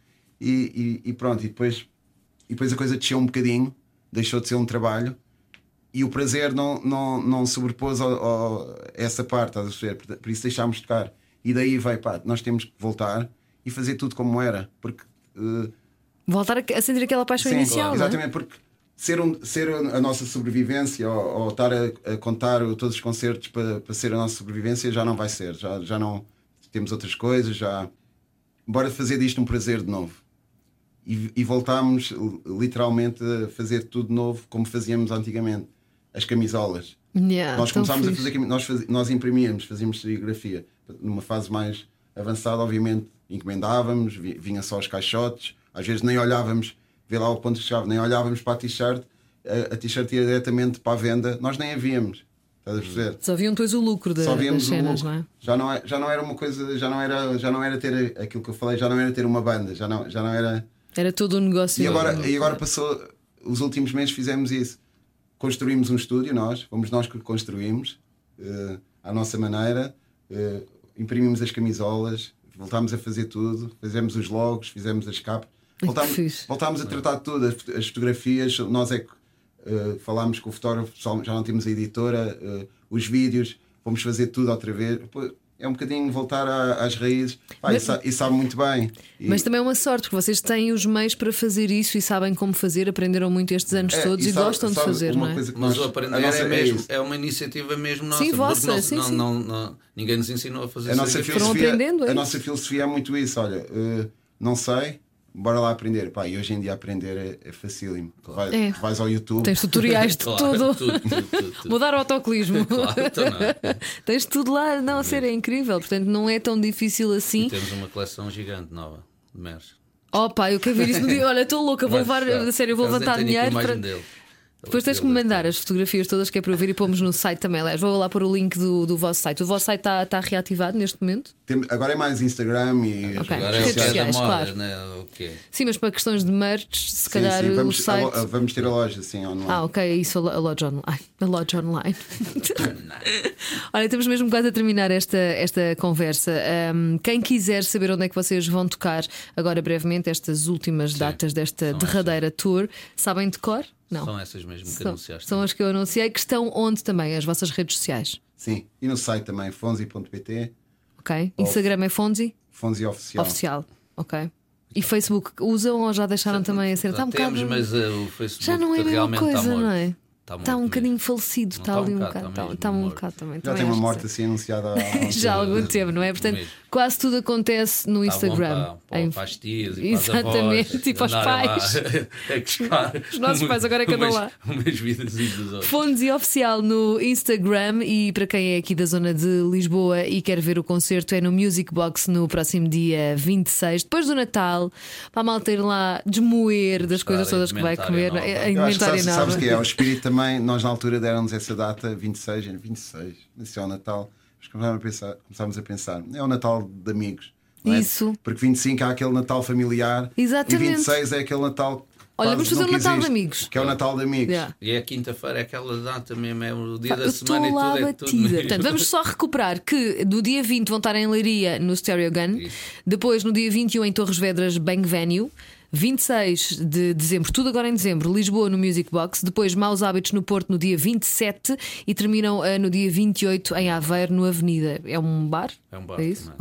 E pronto, e depois a coisa desceu um bocadinho, deixou de ser um trabalho e o prazer não sobrepôs a essa parte, estás a ver? Por isso deixámos de tocar. E daí vai, pá, nós temos que voltar e fazer tudo como era, porque voltar a sentir aquela paixão sim, inicial. exatamente, não é? porque ser a nossa sobrevivência ou estar a contar todos os concertos para ser a nossa sobrevivência já não vai ser, já não temos outras coisas, já bora fazer disto um prazer de novo. E voltámos literalmente a fazer tudo de novo como fazíamos antigamente. As camisolas. Nós começámos a fazer, nós imprimíamos, fazíamos serigrafia. Numa fase mais avançada, obviamente, encomendávamos, vinha só os caixotes, às vezes nem olhávamos, vê lá o ponto de chave, nem olhávamos para a t-shirt, a t-shirt ia diretamente para a venda, nós nem a víamos. Estás a perceber? Só viam depois o lucro das cenas, não é? Já não era uma coisa, já não era ter aquilo que eu falei, já não era ter uma banda, já não era. Era todo um negócio. E agora passou, os últimos meses fizemos isso. Construímos um estúdio, fomos nós que construímos, à nossa maneira, imprimimos as camisolas, voltámos a fazer tudo, fizemos os logos, fizemos as capas, voltámos a tratar de tudo, as fotografias, nós é que falámos com o fotógrafo, já não temos a editora, os vídeos, fomos fazer tudo outra vez. É um bocadinho voltar às raízes. E sabe muito bem. Mas também é uma sorte, porque vocês têm os meios para fazer isso e sabem como fazer, aprenderam muito estes anos todos e gostam de fazer, não é? Mas o aprender é uma iniciativa mesmo nossa. Sim, vossa, ninguém nos ensinou a fazer isso. A nossa filosofia é muito isso. Olha, não sei, bora lá aprender. E hoje em dia aprender é facílimo. Claro. Vais ao YouTube, tens tutoriais de tudo. tudo. Mudar o autocolismo. Claro, tens tudo lá. Não, a ser é incrível. Portanto, não é tão difícil assim. E temos uma coleção gigante nova de merch. Eu quero ver isso no dia. Olha, estou louca, vou levar a sério, vou levantar dinheiro para. Depois tens que me mandar as fotografias todas que é para eu ver e pomos no site também. Vou lá pôr o link do vosso site. O vosso site está reativado neste momento? Agora é mais Instagram e agora redes sociais, moda, claro. Né? Sim, mas para questões de merch, se calhar o site. Vamos ter a loja assim online. Ok, isso, a loja online. A loja online. Olha, estamos mesmo quase a terminar esta conversa. Quem quiser saber onde é que vocês vão tocar agora brevemente, estas últimas datas desta derradeira tour, sabem de cor? Não. São essas mesmo que anunciaste. São as que eu anunciei, que estão onde também? As vossas redes sociais? Sim, e no site também, fonzi.pt. Ok. Instagram é Fonzi? Fonzi Oficial. Oficial, ok. E Facebook usam ou já deixaram também a ser? Está temos, mas o Facebook já não é a mesma coisa, não é? Está um bocadinho falecido, está ali um bocado. Está um bocado também. Já tem uma morte assim anunciada já há algum tempo, não é? Portanto, quase tudo acontece no Instagram. Para as tias e exatamente, para e para os pais. Os nossos pais agora é que andam lá. Umas vidas dos outros. Fonzi Oficial no Instagram. E para quem é aqui da zona de Lisboa e quer ver o concerto, é no Music Box no próximo dia 26, depois do Natal, para a malta ir lá desmoer das coisas todas que vai comer. A indumentária nova. Sabes que é? O espírito também. Nós na altura deram-nos essa data 26, isso é o Natal. Começámos a pensar, é o Natal de amigos, não é? Isso. Porque 25 há aquele Natal familiar. Exatamente. E 26 é aquele Natal. Olha, vamos fazer um Natal de amigos. Que é o Natal de amigos. E é quinta-feira, é aquela data mesmo, é o dia da estou semana lá e tudo batida. é tudo mesmo. Portanto, vamos só recuperar que do dia 20 vão estar em Leiria no Stereo Gun. Isso. Depois no dia 21 em Torres Vedras, Bang Venue. 26 de dezembro, tudo agora em dezembro, Lisboa no Music Box. Depois Maus Hábitos no Porto no dia 27 e terminam no dia 28 em Aveiro, no Avenida. É um bar? É um bar. É isso? Também, ok. sim.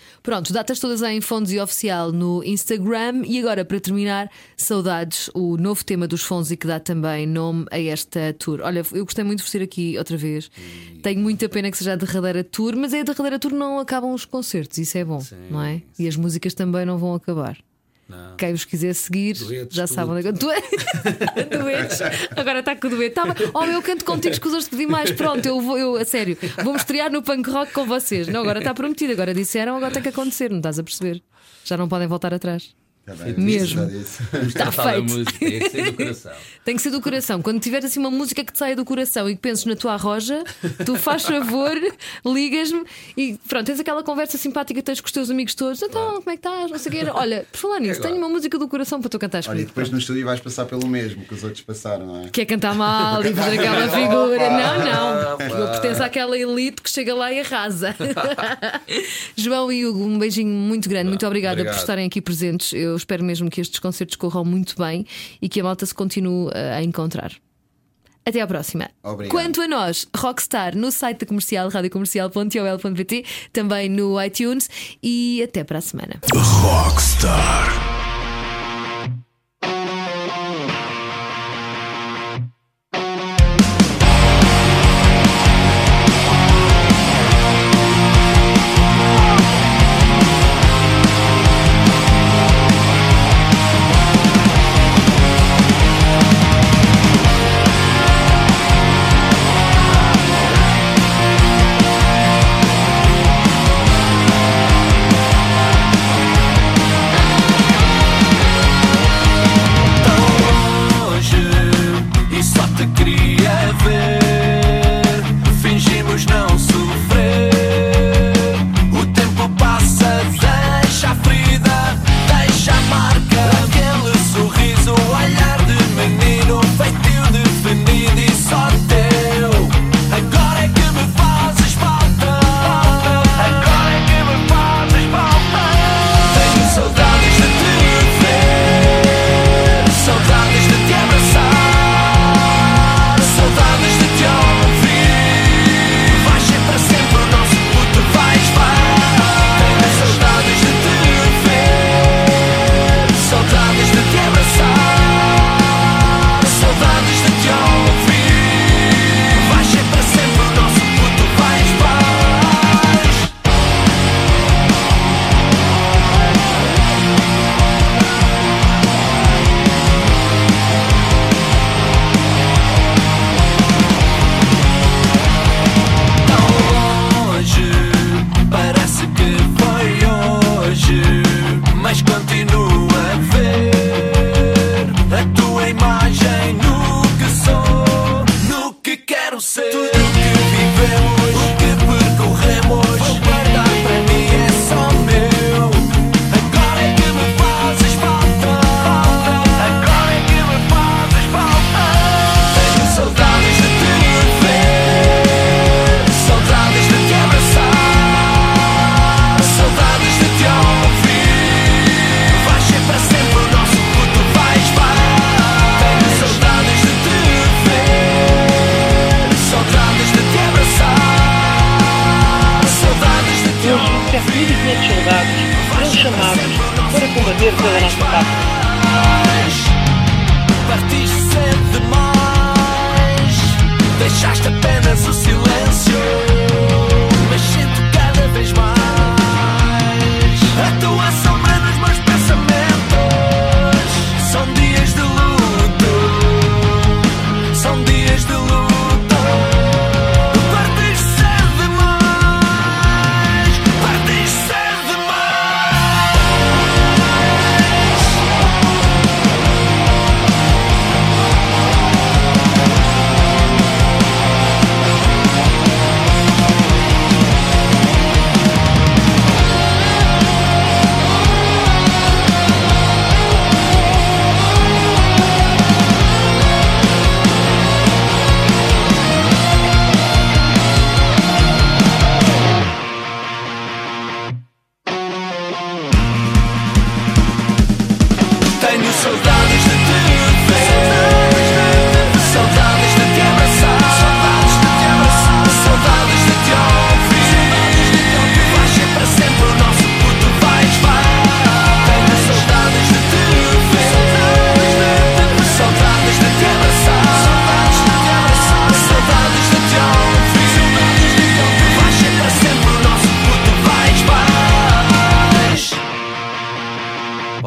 Pronto, datas todas em Fonzi Oficial no Instagram. E agora, para terminar, Saudades, o novo tema dos Fonzi que dá também nome a esta tour. Olha, eu gostei muito de vos ter aqui outra vez. Tenho muita pena que seja a derradeira tour, mas a derradeira tour não acabam os concertos, isso é bom, sim, não é? E as músicas também não vão acabar. Não. Quem vos quiser seguir, Duetos, já sabem. Duetos. Agora está com o dueto. Eu canto contigo, escusas de pedir mais. Pronto, eu a sério, vou-me estrear no punk rock com vocês. Não, agora está prometido. Agora disseram, agora tem que acontecer. Não estás a perceber? Já não podem voltar atrás. Mesmo. Está feito. Tem que ser do coração. Tem que ser do coração. Quando tiver assim uma música que te saia do coração e que penses na tua arroja, tu faz favor, ligas-me e pronto, tens aquela conversa simpática que tens com os teus amigos todos. Então, como é que estás? Não sei o quê. Olha, por falar nisso, tenho uma música do coração para tu cantares comigo. Olha, e depois no estúdio vais passar pelo mesmo que os outros passaram, não é? Quer cantar mal e fazer aquela figura. Não. Eu pertenço àquela elite que chega lá e arrasa. João e Hugo, um beijinho muito grande. Muito obrigada por estarem aqui presentes. Eu espero mesmo que estes concertos corram muito bem e que a malta se continue a encontrar. Até à próxima. Obrigado. Quanto a nós, Rockstar no site da Comercial, radiocomercial.ol.pt, também no iTunes, e até para a semana. Rockstar.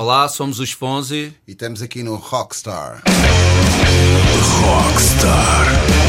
Olá, somos os Fonzi e estamos aqui no Rockstar. Rockstar.